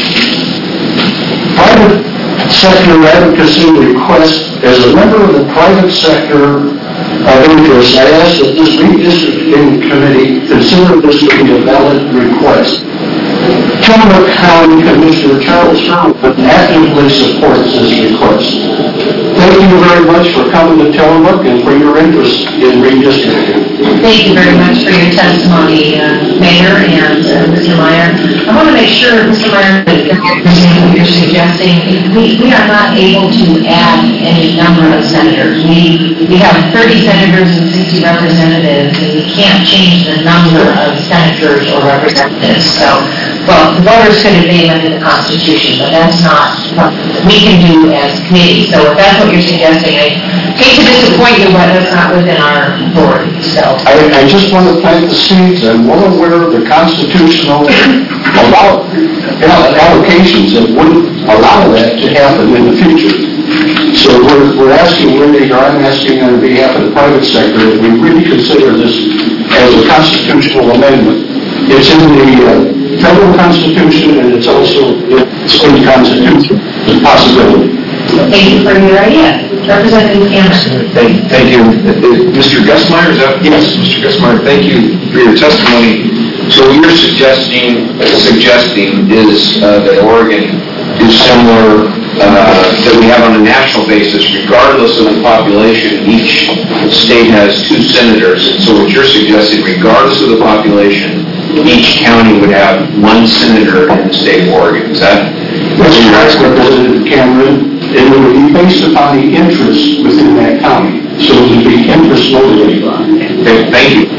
S17: Private sector advocacy request, as a member of the private sector of interest, I ask that this redistricting committee consider this to be a valid request. Tillamook County Commissioner Charles Herman actively supports this request. Thank you very much for coming to Tillamook and for your interest in redistricting.
S3: Thank you very much for your testimony, uh, Mayor and uh, Mister Meyer. I want to make sure, Mister Meyer, that what you're suggesting, we, we are not able to add any number of senators. We, we have thirty senators and sixty representatives, and we can't change the number of senators or representatives. So, well, the voters could have amended the Constitution, but that's not what we can do as committee. So if that's what you're suggesting, I hate to disappoint you, but that's not within our authority. So
S17: I, I just want to plant the seeds. I'm well aware of the constitutional allow, allocations that wouldn't allow that to happen in the future. So we're, we're asking really, or I'm asking on behalf of the private sector, that we really consider this as a constitutional amendment. It's in the uh, federal constitution and it's also in the state constitution. It's a possibility.
S3: Thank you for your idea. Representative Cameron.
S2: Thank, thank you. Uh, Mister Gusmeyer, is that? Yes, Mister Gusmeyer, thank you for your testimony. So what you're suggesting, suggesting is uh, that Oregon do similar, uh, that we have on a national basis, regardless of the population, each state has two senators. So what you're suggesting, regardless of the population, each county would have one senator in the state of Oregon. Is that?
S17: That's correct, Representative Cameron. It would be based upon the interests within that county. So it would be interest motivated.
S2: Okay, thank you.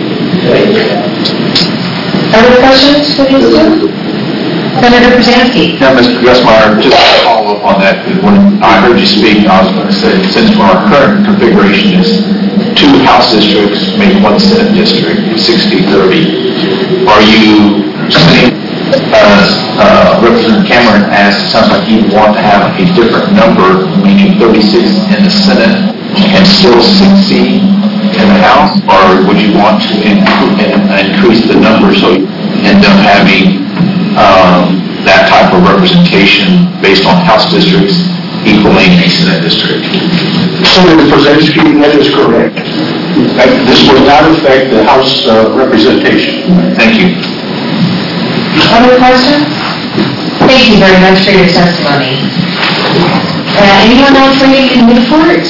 S3: Other questions for these two? Senator Brzezinski.
S12: Now, Mister Gusmeyer, just to follow up on that, when I heard you speak, I was going to say, since our current configuration is two House districts make one Senate district, sixty thirty, are you saying, as uh, Representative Cameron asked, it sounds like you want to have a different number, meaning thirty-six in the Senate and still sixty in the House, or would you want to increase the number so you end up having um, that type of representation based on House districts equaling a Senate district?
S17: Senator Brzezinski, that is correct. This will not affect the House uh, representation.
S12: Thank you.
S3: Other questions? Thank you very much for your testimony. Uh, anyone else ready in Newport?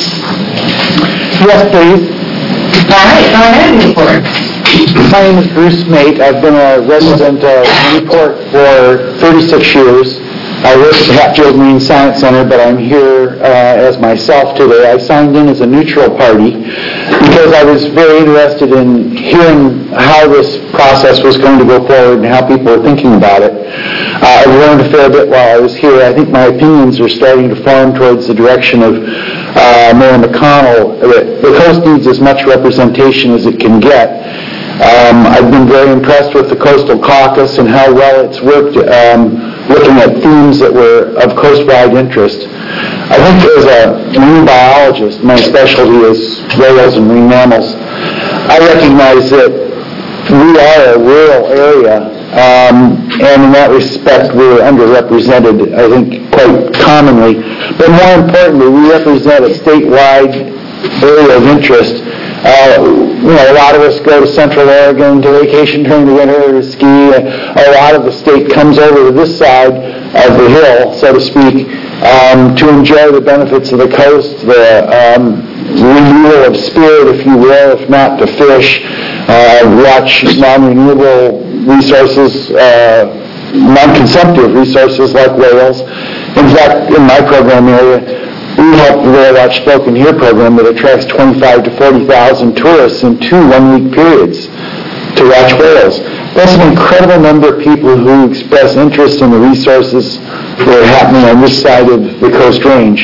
S15: Yes, please.
S3: All right, go ahead, Newport.
S15: My name is Bruce Mate. I've been a resident of Newport for thirty-six years. I work at the Hatfield Marine Science Center, but I'm here uh, as myself today. I signed in as a neutral party because I was very interested in hearing how this process was going to go forward and how people were thinking about it. Uh, I learned a fair bit while I was here. I think my opinions are starting to form towards the direction of uh, Mayor McConnell. The, the coast needs as much representation as it can get. Um, I've been very impressed with the Coastal Caucus and how well it's worked um, looking at themes that were of coast-wide interest. I think as a marine biologist, my specialty is whales and marine mammals, I recognize that we are a rural area, um, and in that respect we're underrepresented, I think, quite commonly. But more importantly, we represent a statewide area of interest. Uh, you know, a lot of us go to Central Oregon to vacation during the winter or to ski. A lot of the state comes over to this side of the hill, so to speak, um, to enjoy the benefits of the coast, the um, renewal of spirit, if you will, if not to fish, uh, watch non-renewable resources, uh, non-consumptive resources like whales. In fact, in my program area, we help the Whale Watch Spoken Here program that attracts twenty-five to forty thousand tourists in two one-week periods to watch whales. That's an incredible number of people who express interest in the resources that are happening on this side of the Coast Range.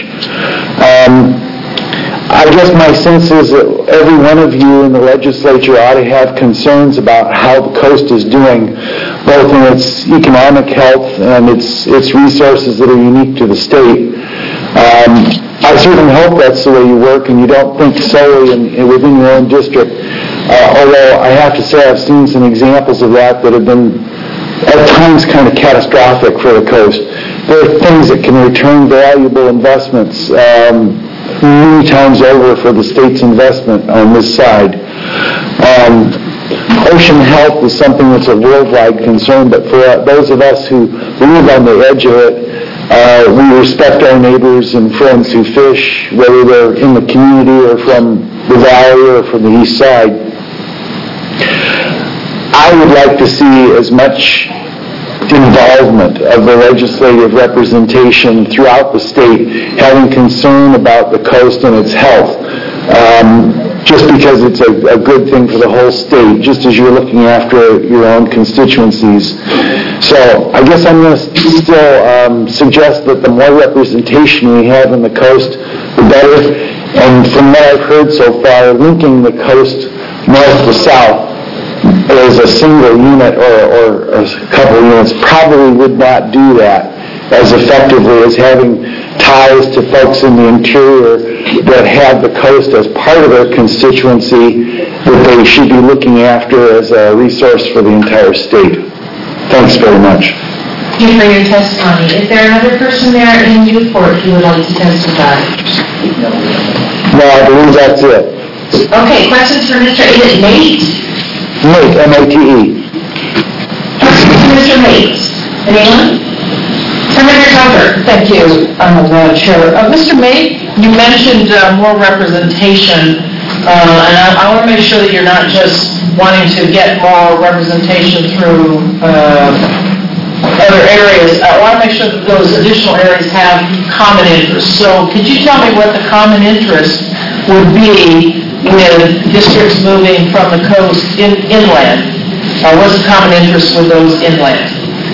S15: Um, I guess my sense is that every one of you in the legislature ought to have concerns about how the coast is doing, both in its economic health and its its resources that are unique to the state. Um, I certainly hope that's the way you work and you don't think solely in, in, within your own district, uh, although I have to say I've seen some examples of that that have been at times kind of catastrophic for the coast. There are things that can return valuable investments um, many times over for the state's investment on this side. Um, ocean health is something that's a worldwide concern, but for uh, those of us who live on the edge of it, Uh, we respect our neighbors and friends who fish, whether they're in the community or from the valley or from the east side. I would like to see as much involvement of the legislative representation throughout the state having concern about the coast and its health, um, just because it's a, a good thing for the whole state, just as you're looking after your own constituencies. So I guess I'm going to still um, suggest that the more representation we have in the coast, the better. And from what I've heard so far, linking the coast north to south as a single unit or, or a couple units probably would not do that as effectively as having ties to folks in the interior that have the coast as part of their constituency that they should be looking after as a resource for the entire state. Thanks very much.
S3: you for your testimony. Is there another person there in Newport who would like to testify?
S5: No, I believe that's it.
S3: Okay, questions for Mister Is it Mate?
S5: Mate, M A T E.
S3: Questions for Mister Mate? Anyone? Senator Tucker.
S7: Thank you, uh, Madam Chair. Uh, Mister May, you mentioned uh, more representation, uh, and I, I want to make sure that you're not just wanting to get more representation through uh, other areas. I want to make sure that those additional areas have common interests. So could you tell me what the common interest would be with districts moving from the coast in, inland? Uh, what's the common interest with those inland?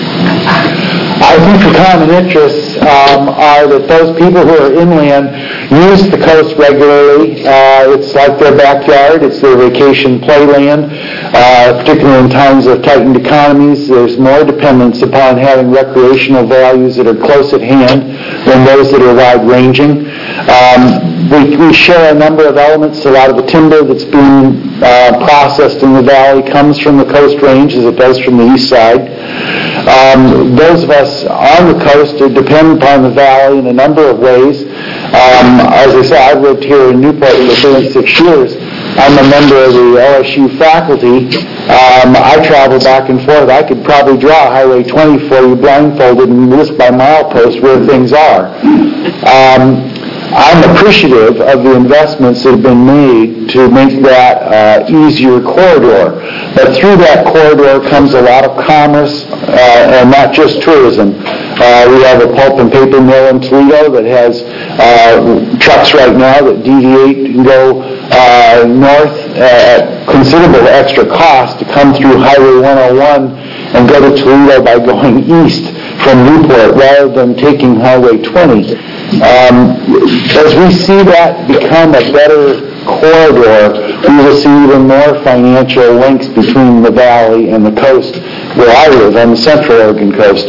S5: I think the common interests um, are that those people who are inland use the coast regularly. Uh, it's like their backyard. It's their vacation playland. Uh, particularly in times of tightened economies, there's more dependence upon having recreational values that are close at hand than those that are wide-ranging. Um, we, we share a number of elements. A lot of the timber that's being uh, processed in the valley comes from the Coast Range as it does from the east side. Um, those of us on the coast depend upon the valley in a number of ways. Um, as I said, I've lived here in Newport for thirty-six years. I'm a member of the L S U faculty. Um, I travel back and forth. I could probably draw Highway twenty for you blindfolded and list by milepost where things are. Um, I'm appreciative of the investments that have been made to make that uh, easier corridor. But through that corridor comes a lot of commerce uh, and not just tourism. Uh, we have a pulp and paper mill in Toledo that has uh, trucks right now that deviate and go uh, north at considerable extra cost to come through Highway one oh one and go to Toledo by going east from Newport rather than taking Highway twenty. Um, as we see that become a better corridor, we will see even more financial links between the valley and the coast where I live on the Central Oregon coast.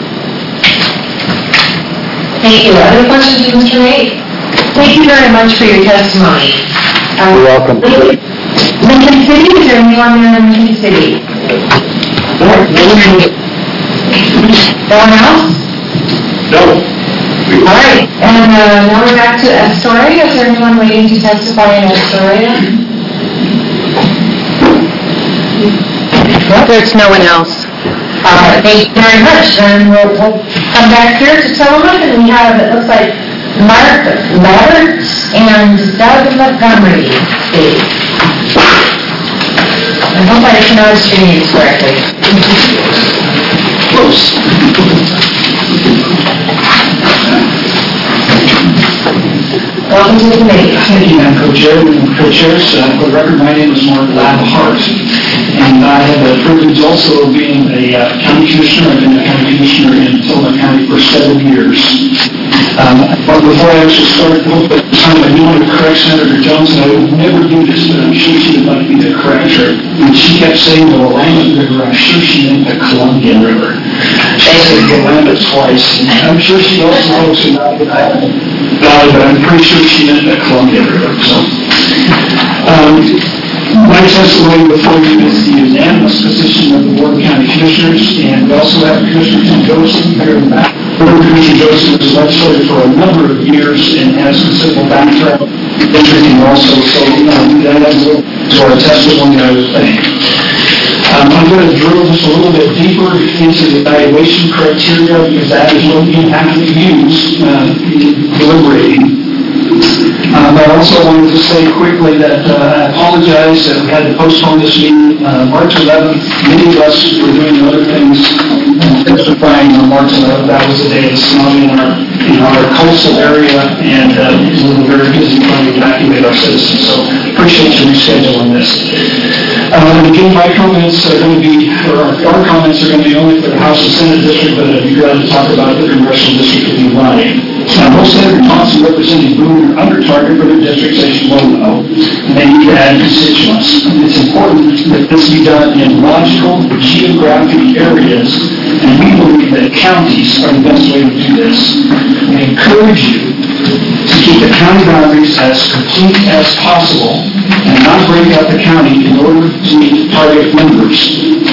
S3: Thank you. Other questions for Mister May? Thank you very much for your testimony. Um,
S5: You're welcome.
S3: Lincoln City, is there anyone in Lincoln City? No one else?
S2: No.
S3: All right, and uh, now we're back to Astoria. Is there anyone waiting to testify in Astoria?
S10: There's no one else.
S3: Uh, thank you very much. And we'll, we'll come back here to Sullivan, and we have, it looks like, Mark Roberts and Doug Montgomery. I hope I pronounced your names correctly.
S17: Close.
S3: Welcome to the committee.
S17: Thank you, Madam Co-Chair. Co-Chairs, uh, for the record, my name is Mark Labhart, and I have the privilege also of being a uh, county commissioner. I've been a county commissioner in Sullivan County for seven years. Um, but before I actually start, I hope at the time I do want to correct Senator Johnson. I would never do this, but I'm sure she would like me to correct her. When she kept saying the Willamette River, I'm sure she meant the Columbia River. She said Willamette twice, and I'm sure she also knows about the Valley, but I'm pretty sure she meant the Columbia River. So, um, my testimony before you is the unanimous position of the Board of County Commissioners, and we also have Commissioner Tim Joseph here in the back. Commissioner Joseph was legislator for a number of years and has considerable background in everything also, so um, that has a little to our testimony, I would think. Um, I'm going to drill just a little bit deeper into the evaluation criteria because that is what you have to use uh, in deliberating. Uh, but I also wanted to say quickly that uh, I apologize that we had to postpone this meeting. Uh, March eleventh, many of us were doing other things, uh, testifying on March eleventh. That was the day of the tsunami in our, in our coastal area, and uh, we were very busy trying to evacuate our citizens. So appreciate you rescheduling this. Uh, again, my comments are going to be, or our, our comments are going to be only for the House and Senate district, but I'd be glad to talk about the congressional district if you like. Now, most Senator Thompson representing Boone are under target for their districts, as you well know, and they need to add constituents. It's important that this be done in logical, geographic areas, and we believe that counties are the best way to do this. We encourage you to keep the county boundaries as complete as possible and not break up the county in order to meet target numbers.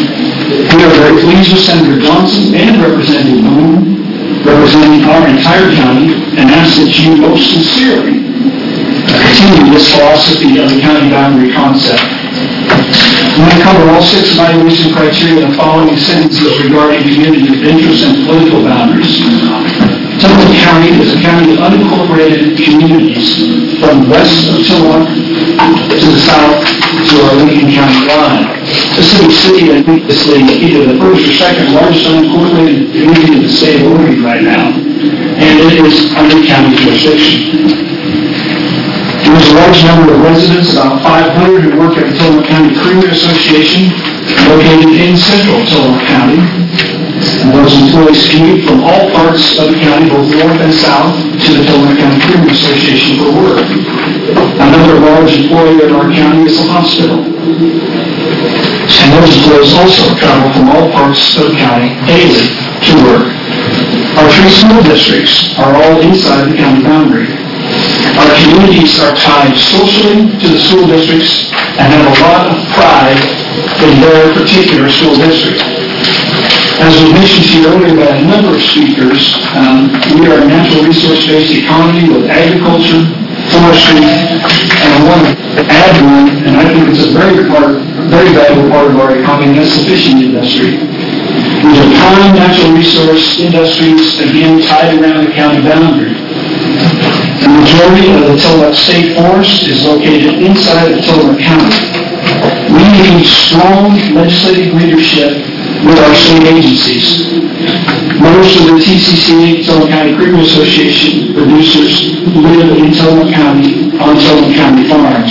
S12: We are very pleased with Senator Johnson and Representative Boone representing our entire county and ask that you most sincerely continue this philosophy of the county boundary concept. I'm going to cover all six evaluation criteria in the following sentences regarding community of interest and political boundaries. Tillamook County is a county of unincorporated communities from west of Tillamook to the south to our Lincoln County line. This is a city that is either the first or second largest unincorporated community in the state of Oregon right now, and it is under county jurisdiction. There is a large number of residents, about five hundred, who work at the Tillamook County Creamery Association, located in central Tillamook County. And those employees commute from all parts of the county, both north and south, to the Tillamook County Creamery Association for work. Another large employer in our county is the hospital. And those employees also travel from all parts of the county daily to work. Our three school districts are all inside the county boundary. Our communities are tied socially to the school districts and have a lot of pride in their particular school district. As was mentioned to you earlier by a number of speakers, um, we are a natural resource-based economy with agriculture, forestry, and I want to add one, and I think it's a very part, very valuable part of our economy, and that's the fishing industry. These are prime natural resource industries, again, tied around the county boundary. The majority of the Tillamook State Forest is located inside of Tillamook County. We need strong legislative leadership with our state agencies. Most of the T C C A, Tillamook County Creamery Association producers live in Tillamook County on Tillamook County farms.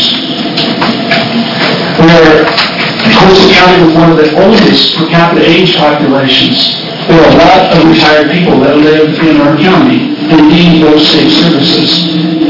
S12: We are a coastal county with one of the oldest per capita age populations. There are a lot of retired people that live in our county and need those state services.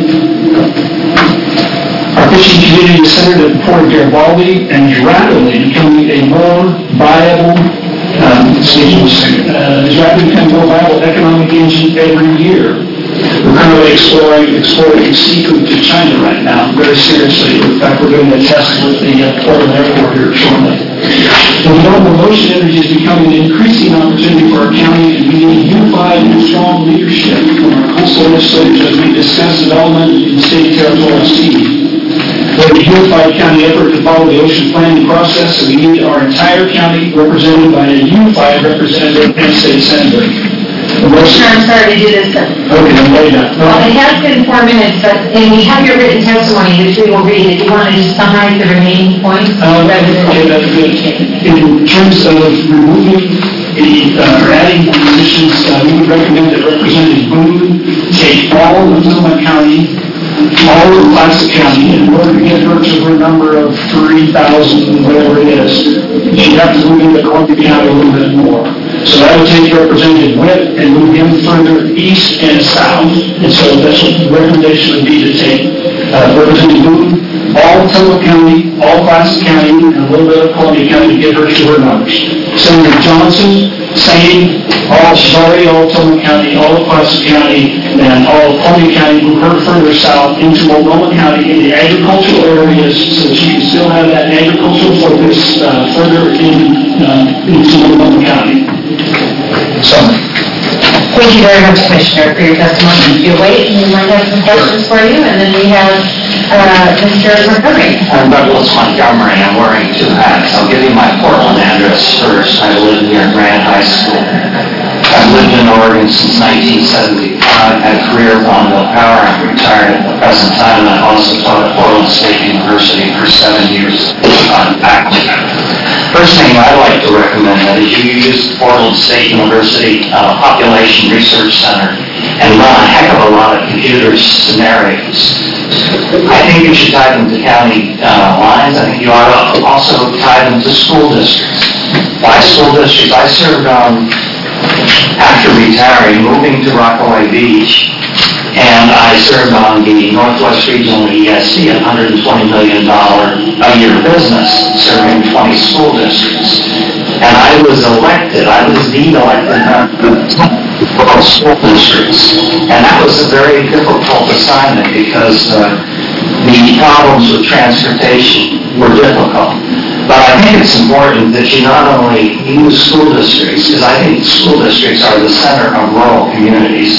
S12: Our fishing community is centered at Port Garibaldi and is rapidly becoming a more viable, um, excuse me, uh, is rapidly becoming a more viable economic engine every year. We're currently exploring exporting seafood to China right now, very seriously. In fact, we're doing a test with the uh, Portland Airport here shortly. And we know that ocean energy is becoming an increasing opportunity for our county, and we need unified and strong leadership from our coastal legislators as we discuss development in state territorial sea. We have a unified county effort to follow the ocean planning process, and we need our entire county represented by a unified representative and state senator.
S3: Commissioner, I'm sorry to do this, but...
S12: Okay, I'm ready now.
S3: Well, it has been four minutes, but, and we have your written testimony, which we will read. If you want to just summarize the remaining points,
S12: Um,
S3: rather than...
S12: okay, that's good. In terms of removing the, uh, or adding positions, uh, we would recommend that Representative Boone take all of Tillamook County, all of Classic County, in order to get her to her number of three thousand, whatever it is. She'd have to move into Columbia County a little bit more. So that would take Representative Witt and move him further east and south. And so that's what the recommendation would be, to take uh, Representative Boone, all of Tillamook County, all Classic County, and a little bit of Columbia County to get her to her numbers. Senator Johnson, same, all, sorry, all of Tillamook County, all of Classic County, and all of Columbia County, move her further south into Multnomah County in the agricultural areas, so that she can still have that agricultural focus uh, further in, uh, into Multnomah County. So,
S3: Thank you very much, Commissioner, for your testimony. You'll wait, and we might have some questions for you, and then we have uh, Mister Montgomery.
S18: I'm Douglas Montgomery. I'm wearing two hats. I'll give you my Portland address first. I live near Grant High School. I've lived in Oregon since nineteen seventy-five, had a career with Longville Power. I'm retired at the present time, and I've also taught at Portland State University for seven years on faculty. First thing I'd like to recommend that is you use Portland State University uh, Population Research Center and run a heck of a lot of computer scenarios. I think you should tie them to county uh, lines. I think you ought to also tie them to school districts. Why school districts? I served on, after retiring, moving to Rockaway Beach, and I served on the Northwest Regional E S C, a one hundred twenty million dollars a year business, serving twenty school districts. And I was elected, I was the elected member of school districts. And that was a very difficult assignment because uh, the problems with transportation were difficult. But I think it's important that you not only use school districts, because I think school districts are the center of rural communities.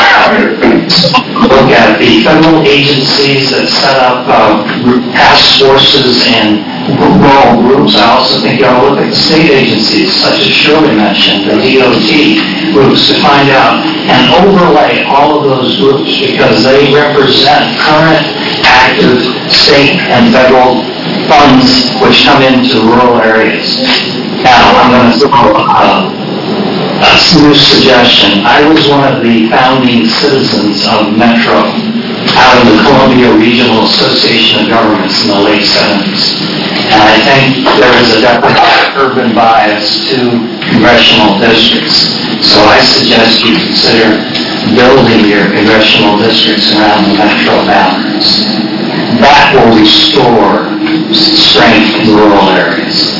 S18: Look at the federal agencies that set up uh, task forces and rural groups. I also think you ought to look at the state agencies, such as Shirley mentioned, the D O T groups, to find out and overlay all of those groups because they represent current active state and federal funds which come into rural areas. Now, I'm going to throw uh, a new suggestion. I was one of the founding citizens of Metro out of the Columbia Regional Association of Governments in the late seventies. And I think there is a definite urban bias to congressional districts. So I suggest you consider building your congressional districts around the metro boundaries. That will restore strength in rural areas.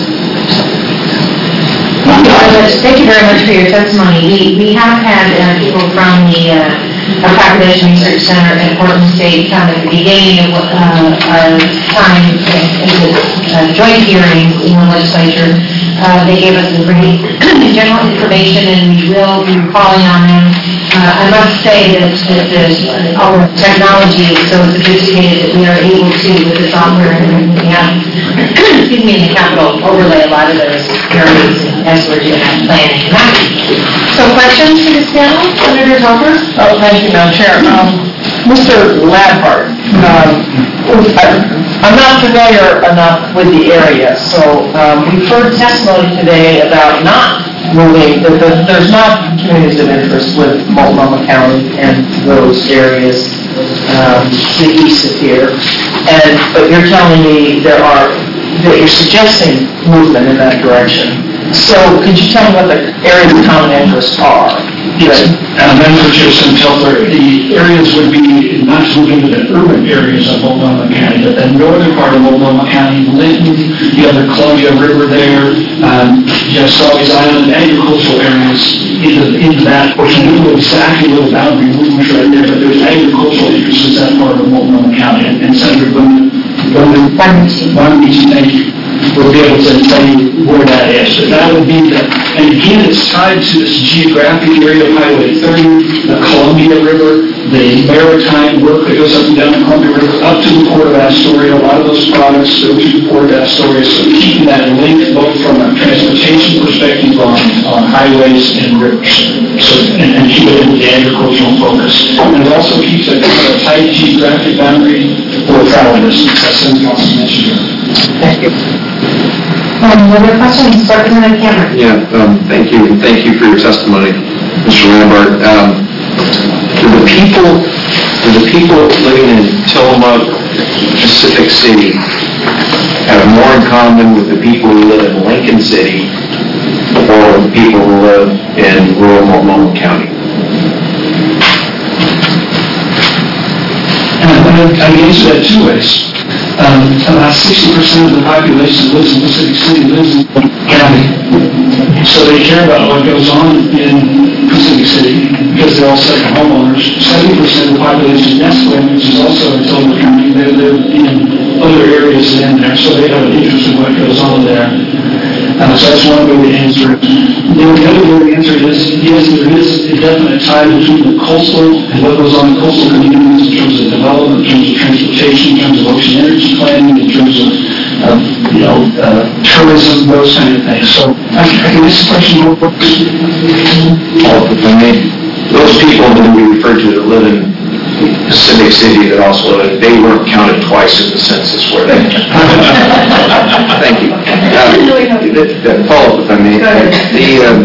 S3: Thank you very much for your testimony. We, we have had uh, people from the uh, our Population Research Center at Portland State come at the beginning of uh, our time in the uh, joint hearings in the legislature. Uh, they gave us some pretty general information, and we will be calling on them. Uh, I must say that, that the, our technology is so sophisticated that we are able to, with the software and everything we have, excuse me, in the Capitol, overlay a lot of those areas as we're doing that planning. So questions for this panel? Senator Topper?
S7: Oh, thank you, Madam Chair. Um, Mister Lampard, um, I, I'm not familiar enough with the area, so um, we've heard testimony today about not moving, that the, there's not communities of interest with Multnomah County and those areas um, to the east of here. And but you're telling me there are, that you're suggesting movement in that direction. So could you tell me what the areas of common interest are?
S19: Yes, and then for Jason Telfer, the areas would be not to move into the urban areas of Multnomah County, but the northern part of Multnomah County, Linton, you have the Columbia River there, um, you have Sawley's Island, agricultural areas into, into that portion. We don't know exactly where the boundary movement right there, but there's agricultural interests in that part of Multnomah County. And, and Senator Bonamici, thank you. We'll be able to tell you where that is. But that would be the, and again, it's tied to this geographic area of Highway thirty, the Columbia River, the maritime work that goes up and down the Columbia River, up to the Port of Astoria. A lot of those products go to the Port of Astoria. So keeping that link both from a transportation perspective on, on highways and rivers. So, and, and keep it in the agricultural focus. And it also keeps a kind of a tight geographic boundary for travel distance. That's something also mentioned here.
S7: Thank you.
S3: Um, other questions? Representative Cameron.
S2: Yeah, um, thank you, and thank you for your testimony, Mister Lambert. Um, do the people, do the people living in Tillamook, Pacific City, have more in common with the people who live in Lincoln City or with people who live in rural Multnomah County?
S19: And I can answer that two ways. Um, about sixty percent of the population lives in Pacific City, lives in county. So they care about what goes on in Pacific City because they're all second homeowners. seventy percent of the population in Nestwing, which is also in Tillamook County, they live in other areas in there, so they have an interest in what goes on there. Uh, so that's one way to answer it. The other way to answer it is, yes, there is a definite tie between the coastal and what goes on in coastal communities in terms of development, in terms of transportation, in terms of ocean energy planning, in terms of, uh, you know, uh, tourism, those kind of things. So I can answer this question more.
S2: Oh, if I may, those people that we referred to that live in Pacific City that also live, they weren't counted twice in the census, were they? Thank you. Uh, follow up, if I may. The, um,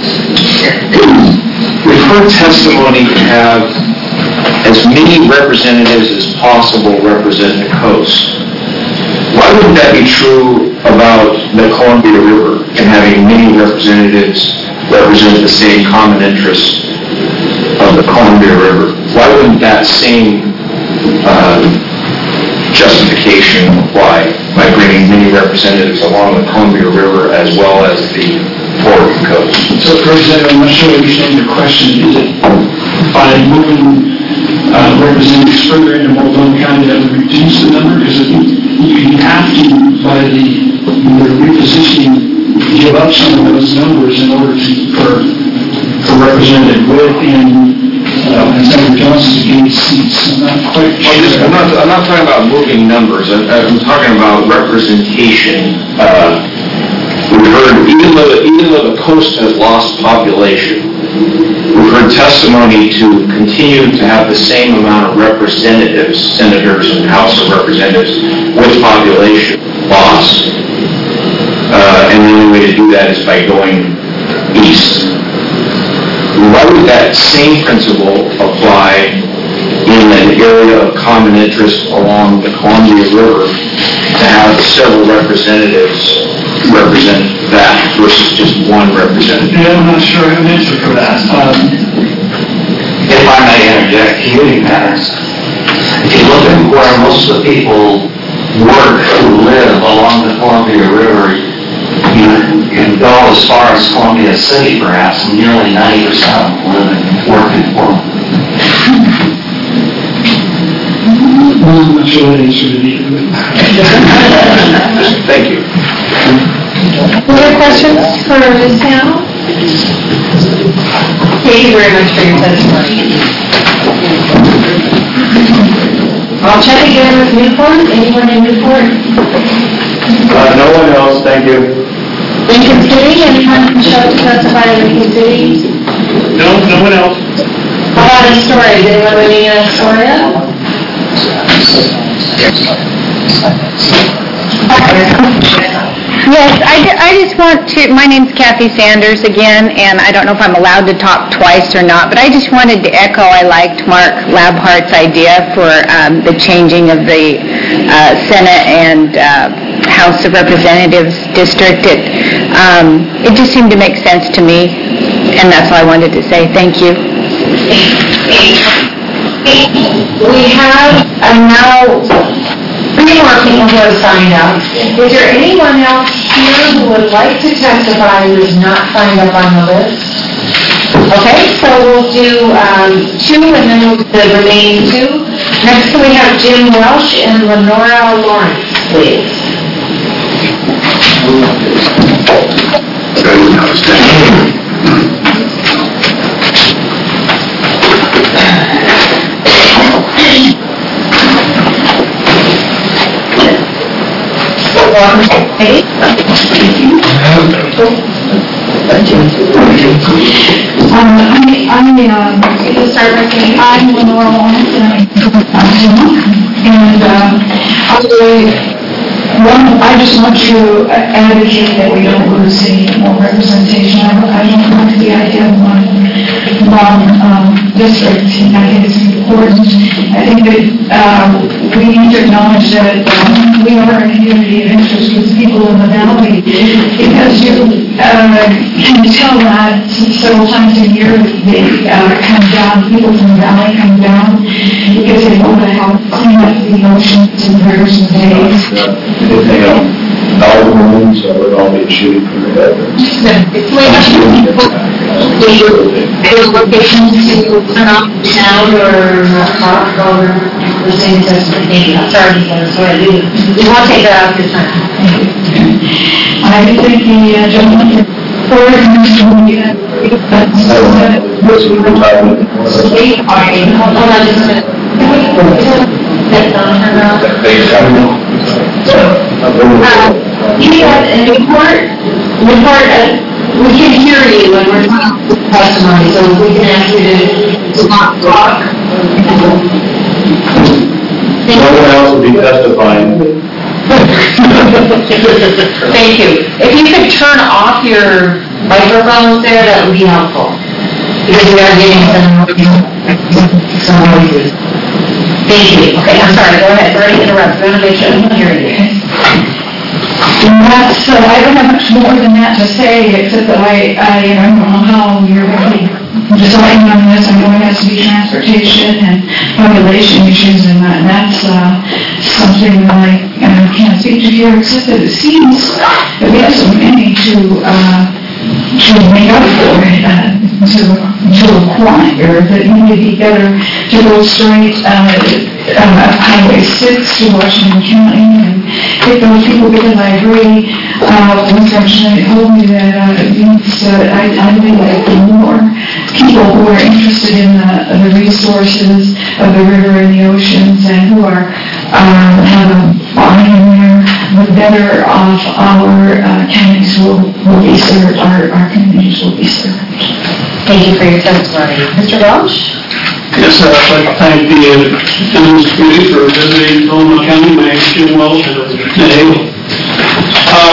S2: we've heard testimony to have as many representatives as possible represent the coast. Why wouldn't that be true about the Columbia River and having many representatives represent the same common interests of the Columbia River? Why wouldn't that same uh, justification apply by bringing many representatives along the Columbia River as well as the Oregon coast?
S19: So, for example, I'm not sure I understand your question. Is it by moving uh, representatives further into Multnomah County that would reduce the number? Because you have to, by the, the repositioning, give up some of those numbers in order to, for, for Representative Witt and, uh, and Senator Johnson to gain seats. I'm not quite sure.
S2: I'm not, I'm not talking about moving numbers, I'm, I'm talking about representation. Uh, we've heard, even though, even though the coast has lost population, we've heard testimony to continue to have the same amount of representatives, senators and House of Representatives with population loss. Uh, and the only way to do that is by going east. Why would that same principle apply in an area of common interest along the Columbia River to have several representatives represent that versus just one representative?
S19: Yeah, I'm not sure I have an answer for that. Um,
S18: If I may interject, commuting patterns. If you look at where most of the people work who live along the Columbia River, you can go as far as Columbia City, perhaps, and nearly ninety percent of them live and work in Portland.
S19: Well, I'm not sure that answered it either.
S2: Thank you.
S3: Other questions for this panel? Thank you very much for your testimony. I'll check again with Newport. Anyone in Newport?
S2: Uh, no one else, thank you.
S3: Lincoln City, anyone can show up to testify in Lincoln City?
S9: No, no one else.
S3: How about Astoria? Is anyone living in Astoria?
S14: Yes, I, ju- I just want to, my name's Kathy Sanders again, and I don't know if I'm allowed to talk twice or not, but I just wanted to echo, I liked Mark Labhart's idea for um, the changing of the uh, Senate and uh, House of Representatives district. It, um, it just seemed to make sense to me, and that's all I wanted to say. Thank you.
S3: We have uh, now three more people who have signed up. Is there anyone else here who would like to testify who is not signed up on the list? Okay, so we'll do um, two and then we'll do the remaining two. Next we have Jim Welsh and Lenora Lawrence, please. Hey.
S20: Um, I, I, um,
S3: You start by saying,
S20: I'm Lenora Lawrence, and I'm from and, um, I really, one, I just want to advocate that we don't lose any more representation. I, I don't like the idea of one, one, um, district. I think it's important. I think that, um, we need to acknowledge that, um, we are a community of interest with people in the valley, because you, uh, can tell that several times a year, they, uh, come down, people from the valley come down, because they want to help clean up the oceans and rivers and bays.
S1: If they have all the rooms, I would all be shooting from the head.
S3: There's locations to turn off the sound or talk or the same testimony. Thank you. Sorry, sorry, we, we won't take that out this time.
S20: I thank the uh, gentleman for Mister Media.
S3: Wait, all right, hold on just a minute. That's on her mouth. Uh, you have an report, report, uh, we can hear you when we're talking testimony, so we can ask you to, to not talk.
S1: No one else will be testifying.
S3: Thank you. If you could turn off your microphones there, that would be helpful. Because we are getting some, some noises. Thank you. Okay, I'm sorry, go ahead, sorry to interrupt, we want to make sure we can hear you.
S20: And that's, uh, I don't have much more than that to say, except that I, I, I don't know how you're really deciding on this. I know it has to be transportation and population issues, and that, that's, uh, something that I, uh, can't speak to here, except that it seems that we have so many to, uh, should make up for it, uh, to, to acquire, that you would be better to go straight, uh, uh, Highway six to Washington County and hit those people, because I agree, uh, when Commissioner told me that, uh, these, uh, I, I would like more people who are interested in the, the resources of the river and the oceans and who are, um, have a buy-in there, the better off our, uh, counties will, will be served, our, our communities will be served.
S3: Thank you for your testimony. Mister Welch?
S19: Yes, sir. I'd like to thank the uh, Endless Committee for visiting Philomath County. My name is Jim Welch, and I'm um,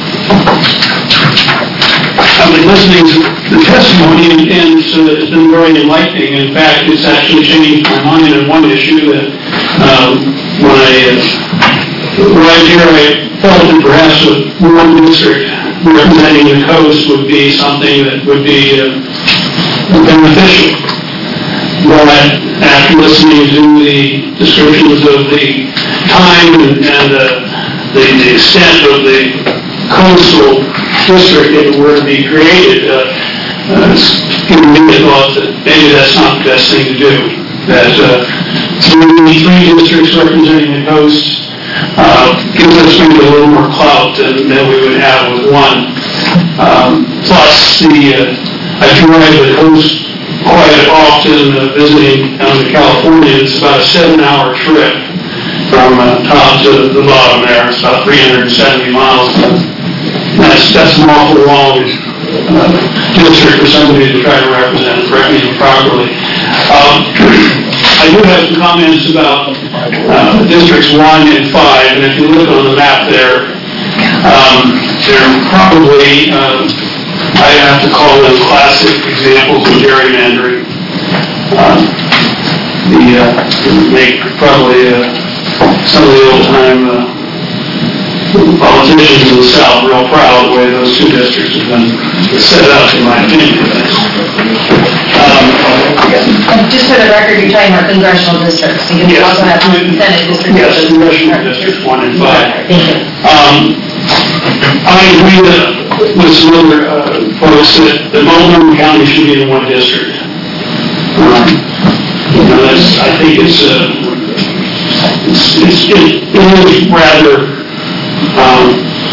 S19: I've been listening to the testimony, and, and it's, uh, it's been very enlightening. In fact, it's actually changed my mind on one issue that um, when I uh, arrived here, I felt that perhaps a one district representing the coast would be something that would be uh, beneficial. But after listening to the descriptions of the time and, and uh, the, the extent of the coastal district if it were to be created, uh, uh, it's given me the thought that maybe that's not the best thing to do. That uh, three, three districts representing the coast uh, gives us maybe a little more clout than, than we would have with one. Um, plus, the uh, I drive the coast quite often uh, visiting down to California. It's about a seven-hour trip from uh, top to the bottom there. It's about three hundred seventy miles. That's, that's an awful long uh, district for somebody to try to represent properly. Um, I do have some comments about uh, districts one and five, and if you look on the map there, um, they're probably, uh, I have to call them classic examples of gerrymandering. Um, the, uh, make probably uh, some of the old-time uh, politicians in the South real proud of the way those two districts have been set up, in my opinion. Um,
S3: Just for the record, you're talking about congressional districts, because you
S19: yes,
S3: also have Senate districts.
S19: Yes, congressional districts one and five.
S3: Thank you.
S19: Um, I agree that, with some other uh, folks that, that Multnomah County should be in one district. Um, you know, that's, I think it's, uh, it's, it's it, it is rather um,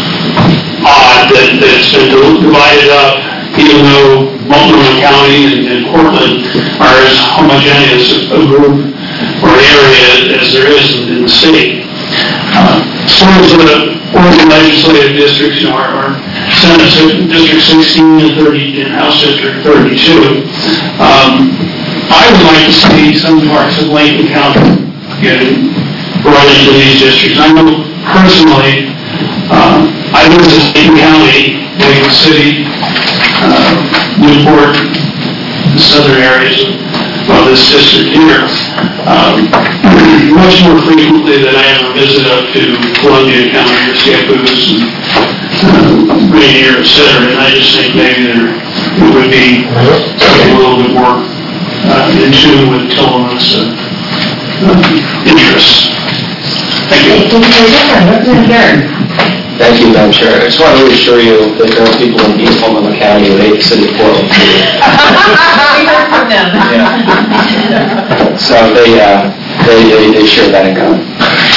S19: odd that, that it's been divided up, even though Multnomah County and, and Portland are as homogeneous a group or area as there is in, in the state. Uh, as far as the Oregon legislative districts, you know, our, our Senate District sixteen and thirty, and House District thirty-two, um, I would like to see some parts of Lincoln County getting brought into these districts. I know personally, um, I live in Lincoln County, Lincoln City, uh, Newport, the southern areas of this district here, um, much more frequently than I ever visit up to Columbia County or Scappoose and uh, Rainier, et cetera. And I just think maybe there it would be a little bit more uh, in tune with Tillamook's uh, uh, interests. Thank you.
S2: Thank you, Madam Chair. I just want to reassure you that there are people in East Multnomah County who hate the city of Portland.
S3: Yeah.
S2: So they, uh, they, they, they share that in common.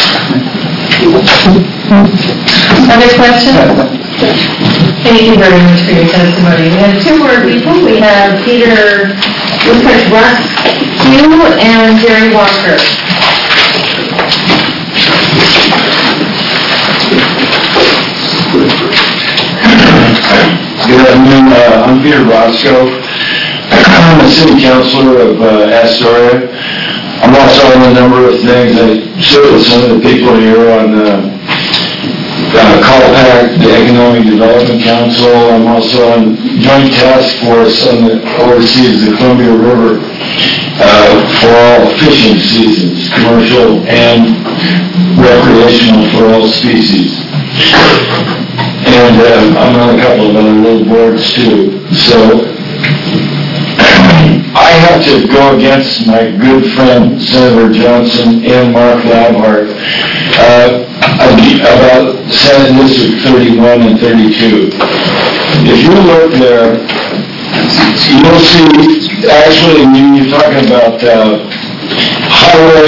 S3: Other questions? Thank you very much for your testimony. We have two more people. We have Peter, looks like Russ Hugh and Jerry Walker.
S12: Good afternoon, uh, I'm Peter Roscoe. I'm the city councilor of uh, Astoria. I'm also on a number of things. I sit with some of the people here on the uh, CALPAC, the Economic Development Council. I'm also on joint task force on the oversees the Columbia River uh, for all fishing seasons, commercial and recreational for all species. And uh, I'm on a couple of other little boards too. So I have to go against my good friend Senator Johnson and Mark Labhart uh, about Senate District thirty-one and thirty-two.
S21: if you look there, you'll see, actually, you- you're talking about uh, highway